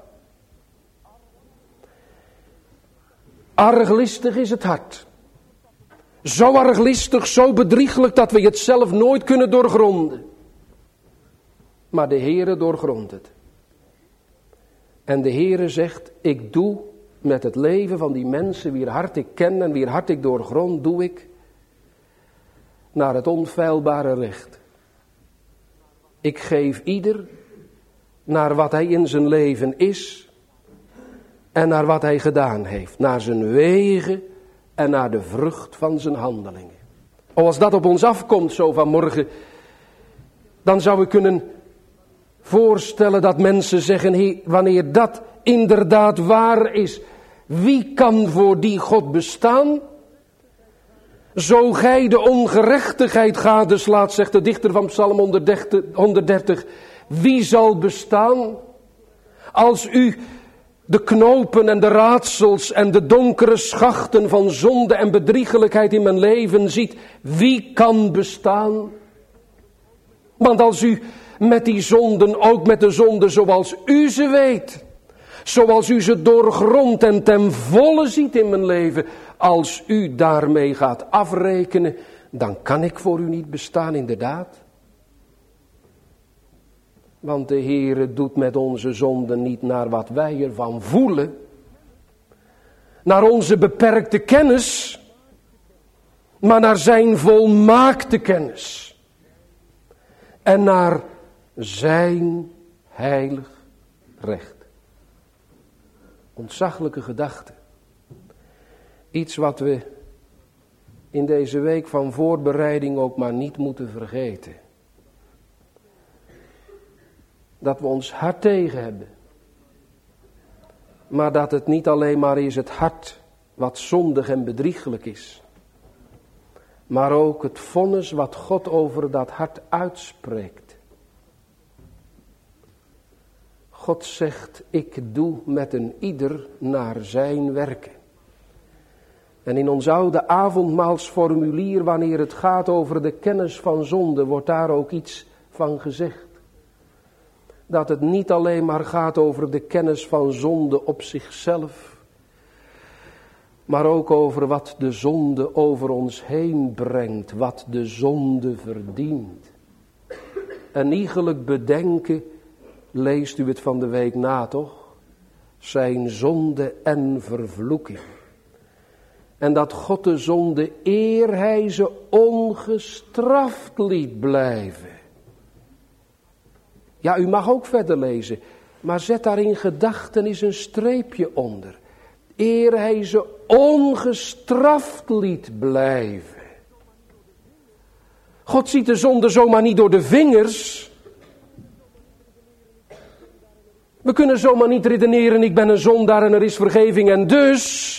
Arglistig is het hart. Zo arglistig, zo bedrieglijk dat we het zelf nooit kunnen doorgronden. Maar de Heere doorgrondt het. En de Heere zegt, ik doe met het leven van die mensen wier hart ik ken en wier hart ik doorgrond, doe ik naar het onfeilbare recht. Ik geef ieder naar wat hij in zijn leven is en naar wat hij gedaan heeft. Naar zijn wegen en naar de vrucht van zijn handelingen. Als dat op ons afkomt zo vanmorgen, dan zou ik kunnen voorstellen dat mensen zeggen, hey, wanneer dat inderdaad waar is, wie kan voor die God bestaan? Zo gij de ongerechtigheid gadeslaat, zegt de dichter van Psalm 130, wie zal bestaan? Als u de knopen en de raadsels en de donkere schachten van zonde en bedriegelijkheid in mijn leven ziet, wie kan bestaan? Want als u met die zonden, ook met de zonden zoals u ze weet, zoals u ze doorgrondt en ten volle ziet in mijn leven, als u daarmee gaat afrekenen, dan kan ik voor u niet bestaan, inderdaad. Want de Heere doet met onze zonden niet naar wat wij ervan voelen, naar onze beperkte kennis, maar naar zijn volmaakte kennis. En naar zijn heilig recht. Ontzaglijke gedachte. Iets wat we in deze week van voorbereiding ook maar niet moeten vergeten. Dat we ons hart tegen hebben. Maar dat het niet alleen maar is het hart wat zondig en bedrieglijk is. Maar ook het vonnis wat God over dat hart uitspreekt. God zegt, ik doe met een ieder naar zijn werken. En in ons oude avondmaalsformulier, wanneer het gaat over de kennis van zonde, wordt daar ook iets van gezegd. Dat het niet alleen maar gaat over de kennis van zonde op zichzelf, maar ook over wat de zonde over ons heen brengt, wat de zonde verdient. Een iegelijk bedenken, leest u het van de week na toch? Zijn zonde en vervloeking. En dat God de zonde, eer hij ze ongestraft liet blijven. Ja, u mag ook verder lezen, maar zet daar in gedachten eens een streepje onder. Eer hij ze ongestraft liet blijven. God ziet de zonde zomaar niet door de vingers. We kunnen zomaar niet redeneren, ik ben een zondaar en er is vergeving en dus.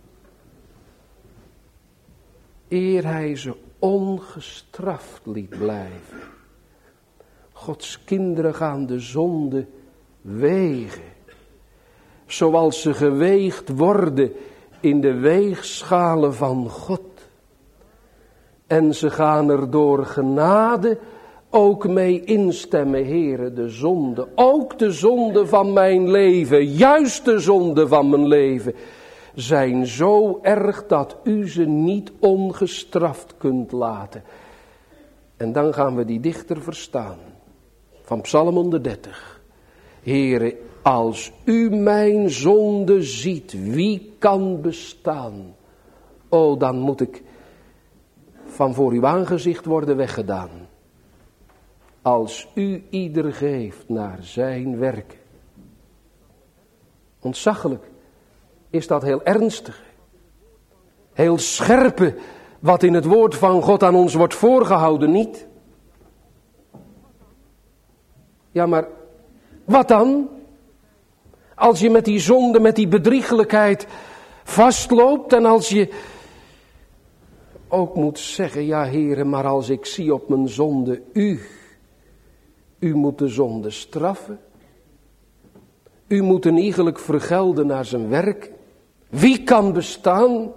Eer hij ze ongestraft liet blijven. Gods kinderen gaan de zonde wegen. Zoals ze geweegd worden in de weegschalen van God. En ze gaan er door genade ook mee instemmen, Heere, de zonde. Ook de zonde van mijn leven, juist de zonde van mijn leven, zijn zo erg dat u ze niet ongestraft kunt laten. En dan gaan we die dichter verstaan. Van Psalm 130. Heere, als u mijn zonde ziet, wie kan bestaan? O, dan moet ik van voor uw aangezicht worden weggedaan. Als u ieder geeft naar zijn werken. Ontzaglijk is dat heel ernstig. heel scherpe wat in het woord van God aan ons wordt voorgehouden, niet? Ja, maar wat dan? Als je met die zonde, met die bedriegelijkheid vastloopt en als je ook moet zeggen, ja Heere, maar als ik zie op mijn zonde u moet de zonde straffen. U moet een iegelijk vergelden naar zijn werk. Wie kan bestaan?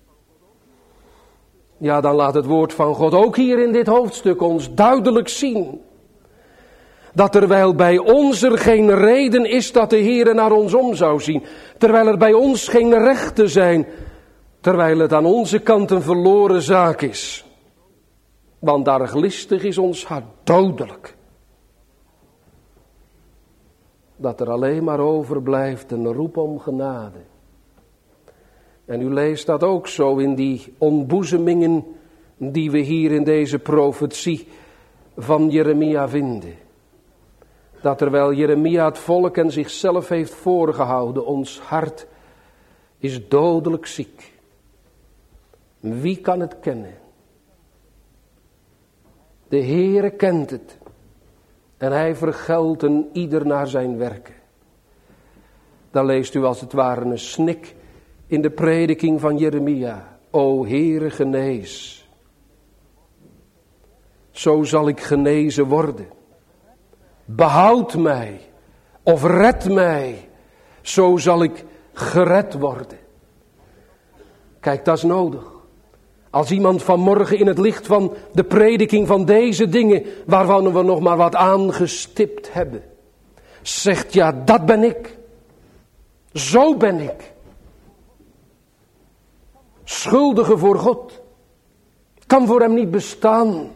Ja, dan laat het woord van God ook hier in dit hoofdstuk ons duidelijk zien. Dat terwijl bij ons er geen reden is dat de Heere naar ons om zou zien. Terwijl er bij ons geen rechten zijn. Terwijl het aan onze kant een verloren zaak is. Want arglistig is ons hart dodelijk. Dat er alleen maar overblijft een roep om genade. En u leest dat ook zo in die ontboezemingen die we hier in deze profetie van Jeremia vinden. Dat terwijl Jeremia het volk en zichzelf heeft voorgehouden, ons hart is dodelijk ziek. Wie kan het kennen? De Heere kent het. En hij vergeldt een ieder naar zijn werken. Dan leest u als het ware een snik in de prediking van Jeremia. O Heere, genees. Zo zal ik genezen worden. Behoud mij of red mij. Zo zal ik gered worden. Kijk, dat is nodig. Als iemand vanmorgen in het licht van de prediking van deze dingen, waarvan we nog maar wat aangestipt hebben, zegt, ja, dat ben ik. Zo ben ik. Schuldige voor God. Kan voor hem niet bestaan.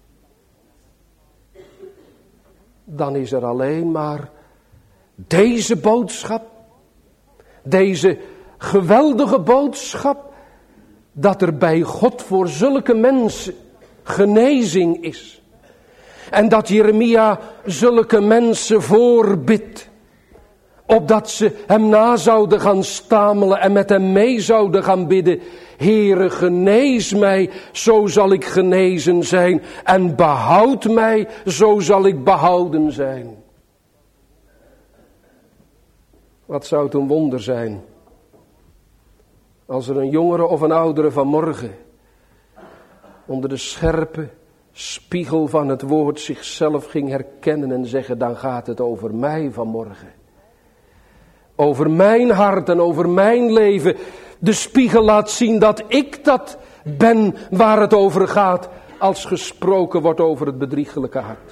Dan is er alleen maar deze boodschap. Deze geweldige boodschap. Dat er bij God voor zulke mensen genezing is. En dat Jeremia zulke mensen voorbidt. Opdat ze hem na zouden gaan stamelen en met hem mee zouden gaan bidden. Heere, genees mij, zo zal ik genezen zijn. En behoud mij, zo zal ik behouden zijn. Wat zou het een wonder zijn. Als er een jongere of een oudere vanmorgen onder de scherpe spiegel van het woord zichzelf ging herkennen en zeggen, dan gaat het over mij vanmorgen. Over mijn hart en over mijn leven. De spiegel laat zien dat ik dat ben waar het over gaat als gesproken wordt over het bedriegelijke hart.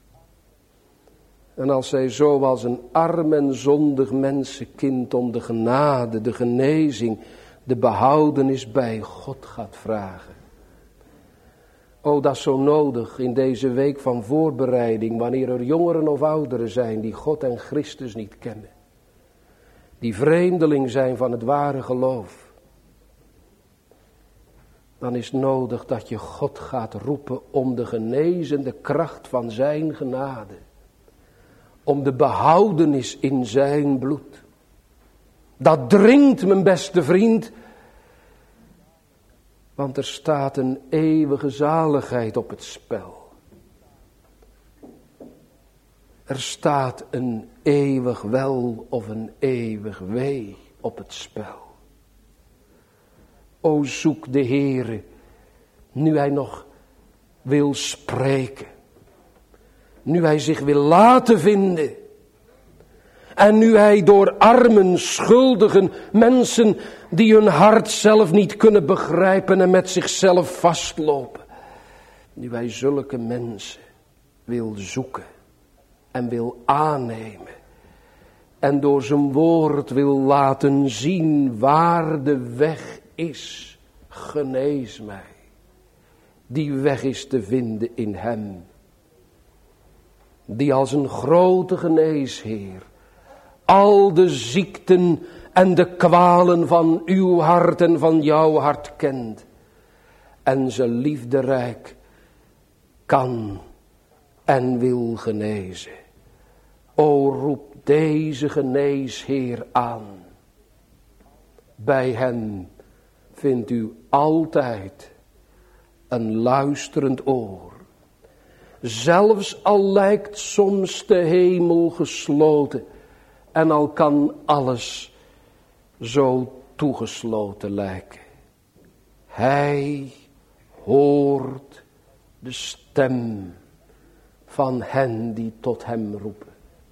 En als zij zo als een arm en zondig mensenkind om de genade, de genezing, de behoudenis bij God gaat vragen. Oh, dat is zo nodig in deze week van voorbereiding, wanneer er jongeren of ouderen zijn die God en Christus niet kennen. Die vreemdeling zijn van het ware geloof. Dan is nodig dat je God gaat roepen om de genezende kracht van zijn genade. Om de behoudenis in zijn bloed. Dat dringt, mijn beste vriend. Want er staat een eeuwige zaligheid op het spel. Er staat een eeuwig wel of een eeuwig wee op het spel. O, zoek de Heere, nu hij nog wil spreken. Nu hij zich wil laten vinden. En nu hij door armen, schuldigen, mensen die hun hart zelf niet kunnen begrijpen en met zichzelf vastlopen. Nu hij zulke mensen wil zoeken en wil aannemen. En door zijn woord wil laten zien waar de weg is. Genees mij. Die weg is te vinden in hem. Die als een grote geneesheer al de ziekten en de kwalen van uw hart en van jouw hart kent. En zijn liefderijk kan en wil genezen. O, roep deze geneesheer aan. Bij hem vindt u altijd een luisterend oor. Zelfs al lijkt soms de hemel gesloten en al kan alles zo toegesloten lijken. Hij hoort de stem van hen die tot hem roepen.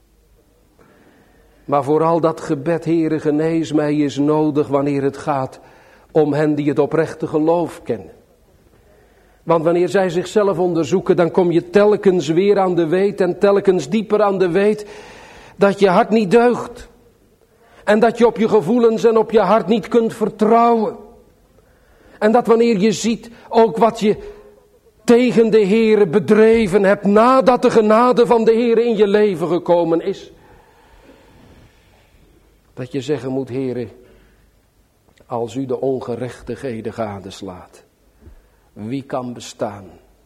Maar vooral dat gebed, Heere, genees mij, is nodig wanneer het gaat om hen die het oprechte geloof kennen. Want wanneer zij zichzelf onderzoeken, dan kom je telkens weer aan de weet en telkens dieper aan de weet dat je hart niet deugt. En dat je op je gevoelens en op je hart niet kunt vertrouwen. En dat wanneer je ziet ook wat je tegen de Heere bedreven hebt nadat de genade van de Heere in je leven gekomen is. Dat je zeggen moet, Heere, als u de ongerechtigheden gadeslaat, wie kan bestaan?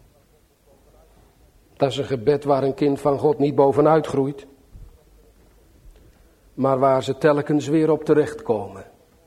Dat is een gebed waar een kind van God niet bovenuit groeit, maar waar ze telkens weer op terechtkomen.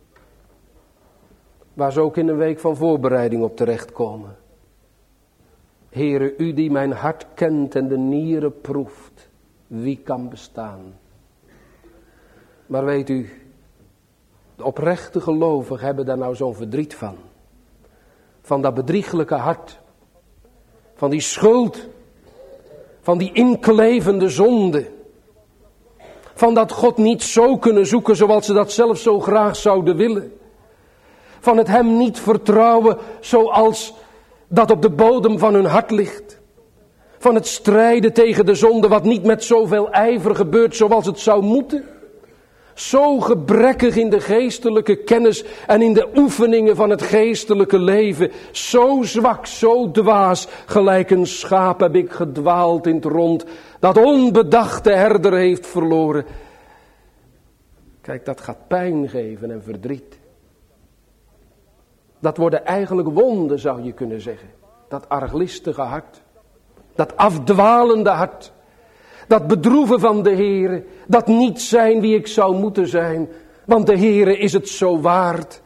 Waar ze ook in een week van voorbereiding op terechtkomen. Heere, u die mijn hart kent en de nieren proeft, wie kan bestaan? Maar weet u, de oprechte gelovigen hebben daar nou zo'n verdriet van. Van dat bedrieglijke hart. Van die schuld. Van die inklevende zonde. Van dat God niet zo kunnen zoeken zoals ze dat zelf zo graag zouden willen. Van het hem niet vertrouwen zoals dat op de bodem van hun hart ligt. Van het strijden tegen de zonde wat niet met zoveel ijver gebeurt zoals het zou moeten. Zo gebrekkig in de geestelijke kennis en in de oefeningen van het geestelijke leven. Zo zwak, zo dwaas, gelijk een schaap heb ik gedwaald in het rond, dat onbedacht de herder heeft verloren. Kijk, dat gaat pijn geven en verdriet. Dat worden eigenlijk wonden, zou je kunnen zeggen. Dat arglistige hart, dat afdwalende hart. Dat bedroeven van de Heere, dat niet zijn wie ik zou moeten zijn, want de Heere is het zo waard.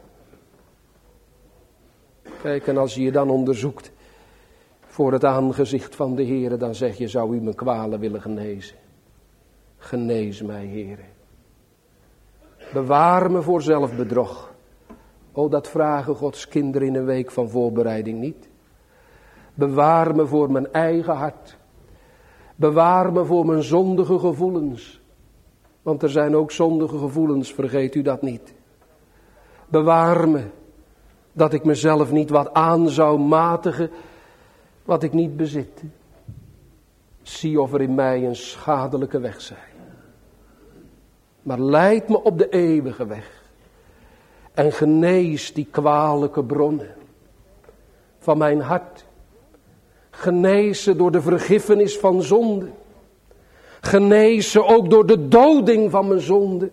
Kijk, en als je je dan onderzoekt voor het aangezicht van de Heere, dan zeg je, zou u mijn kwalen willen genezen? Genees mij, Heere. Bewaar me voor zelfbedrog. O, dat vragen Gods kinderen in een week van voorbereiding niet. Bewaar me voor mijn eigen hart. Bewaar me voor mijn zondige gevoelens. Want er zijn ook zondige gevoelens, vergeet u dat niet. Bewaar me, dat ik mezelf niet wat aan zou matigen, wat ik niet bezit. Zie of er in mij een schadelijke weg zijn. Maar leid me op de eeuwige weg. En genees die kwalijke bronnen van mijn hart. Genees ze door de vergiffenis van zonde. Genees ze ook door de doding van mijn zonde.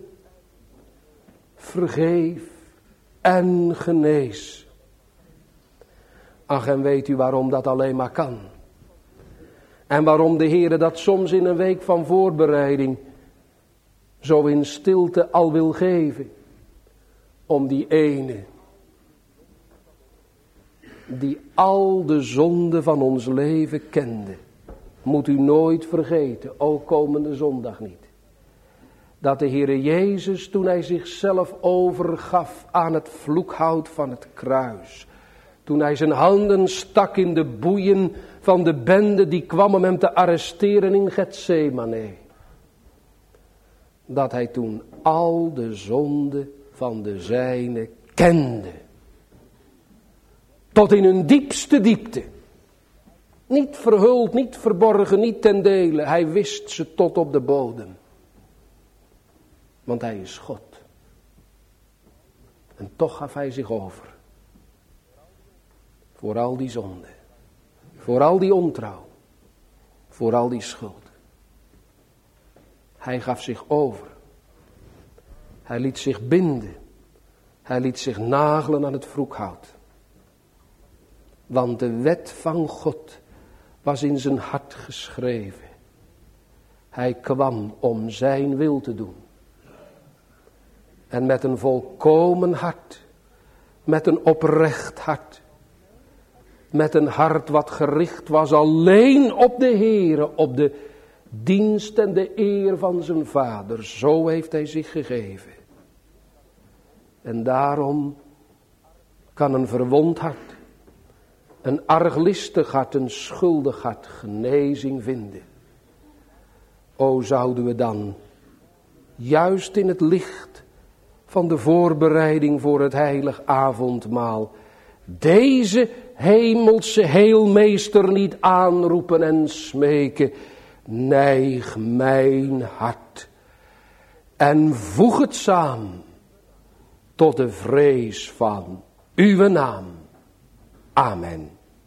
Vergeef en genees. Ach, en weet u waarom dat alleen maar kan? En waarom de Heere dat soms in een week van voorbereiding zo in stilte al wil geven? Om die ene die al de zonden van ons leven kende. Moet u nooit vergeten, ook komende zondag niet. Dat de Heere Jezus, toen hij zichzelf overgaf aan het vloekhout van het kruis. Toen hij zijn handen stak in de boeien van de bende die kwam om hem te arresteren in Getsemane. Dat hij toen al de zonden van de zijne kende. Tot in hun diepste diepte. Niet verhuld, niet verborgen, niet ten dele. Hij wist ze tot op de bodem. Want hij is God. En toch gaf hij zich over. Voor al die zonde. Voor al die ontrouw. Voor al die schuld. Hij gaf zich over. Hij liet zich binden. Hij liet zich nagelen aan het vroeghout. Want de wet van God was in zijn hart geschreven. Hij kwam om zijn wil te doen. En met een volkomen hart met een oprecht hart. Met een hart wat gericht was alleen op de Heere, op de dienst en de eer van zijn Vader. Zo heeft hij zich gegeven. En daarom kan een verwond hart, een arglistig hart, een schuldig hart genezing vinden. O, zouden we dan, juist in het licht van de voorbereiding voor het heilig avondmaal, deze hemelse heelmeester niet aanroepen en smeken: neig mijn hart en voeg het samen tot de vrees van uw naam. Amen.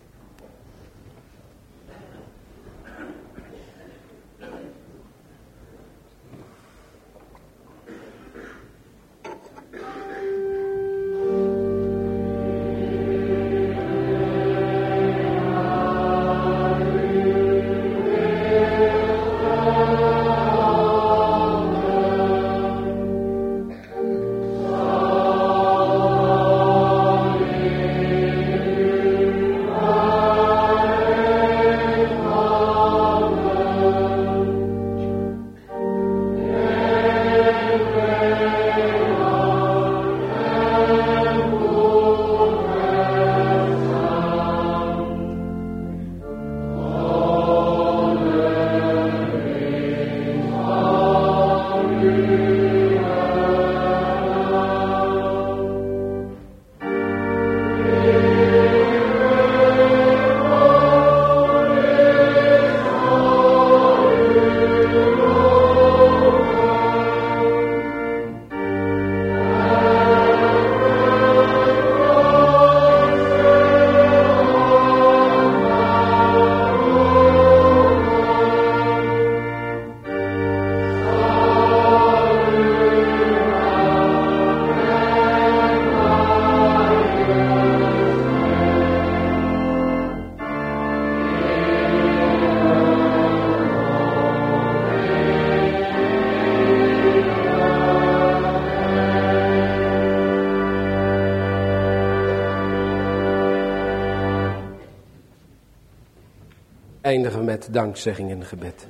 Eindigen we met dankzegging en gebed.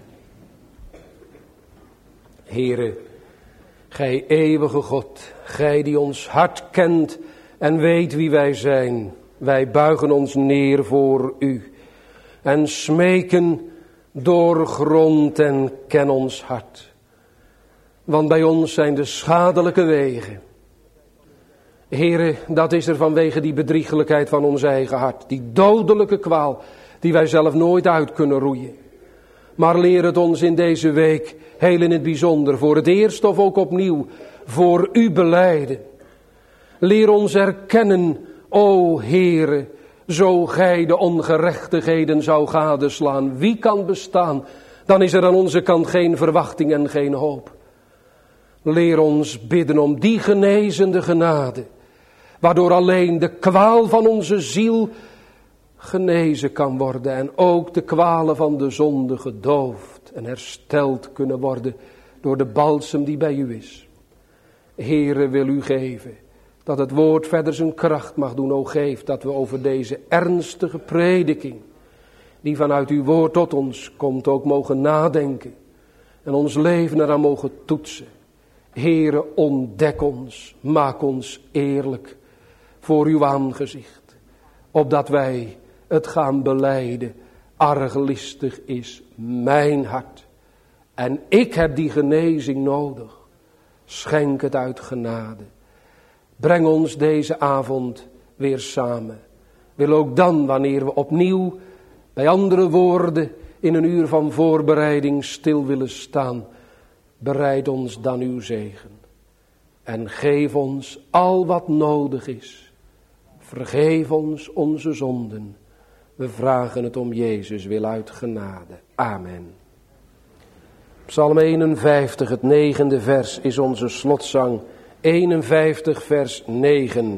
Heere, gij eeuwige God, gij die ons hart kent en weet wie wij zijn. Wij buigen ons neer voor u en smeken: doorgrond en ken ons hart. Want bij ons zijn de schadelijke wegen. Heere, dat is er vanwege die bedriegelijkheid van ons eigen hart. Die dodelijke kwaal die wij zelf nooit uit kunnen roeien. Maar leer het ons in deze week, heel in het bijzonder, voor het eerst of ook opnieuw, voor u belijden. Leer ons erkennen, o Heere, zo gij de ongerechtigheden zou gadeslaan. Wie kan bestaan? Dan is er aan onze kant geen verwachting en geen hoop. Leer ons bidden om die genezende genade, waardoor alleen de kwaal van onze ziel genezen kan worden en ook de kwalen van de zonde gedoofd en hersteld kunnen worden door de balsem die bij u is. Heere, wil u geven dat het woord verder zijn kracht mag doen. O, geef dat we over deze ernstige prediking die vanuit uw woord tot ons komt ook mogen nadenken en ons leven eraan mogen toetsen. Heere, ontdek ons, maak ons eerlijk voor uw aangezicht, opdat wij het gaan belijden. Arglistig is mijn hart en ik heb die genezing nodig. Schenk het uit genade. Breng ons deze avond weer samen. Wil ook dan, wanneer we opnieuw bij andere woorden in een uur van voorbereiding stil willen staan, bereid ons dan uw zegen. En geef ons al wat nodig is. Vergeef ons onze zonden. We vragen het om Jezus wil uit genade. Amen. Psalm 51, het 9e vers is onze slotzang. 51 vers 9.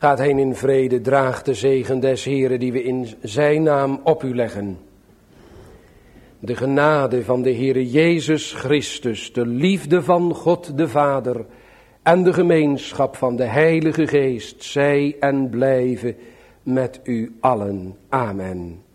Gaat heen in vrede, draagt de zegen des Heeren die we in zijn naam op u leggen. De genade van de Heere Jezus Christus, de liefde van God de Vader en de gemeenschap van de Heilige Geest, zij en blijven met u allen. Amen.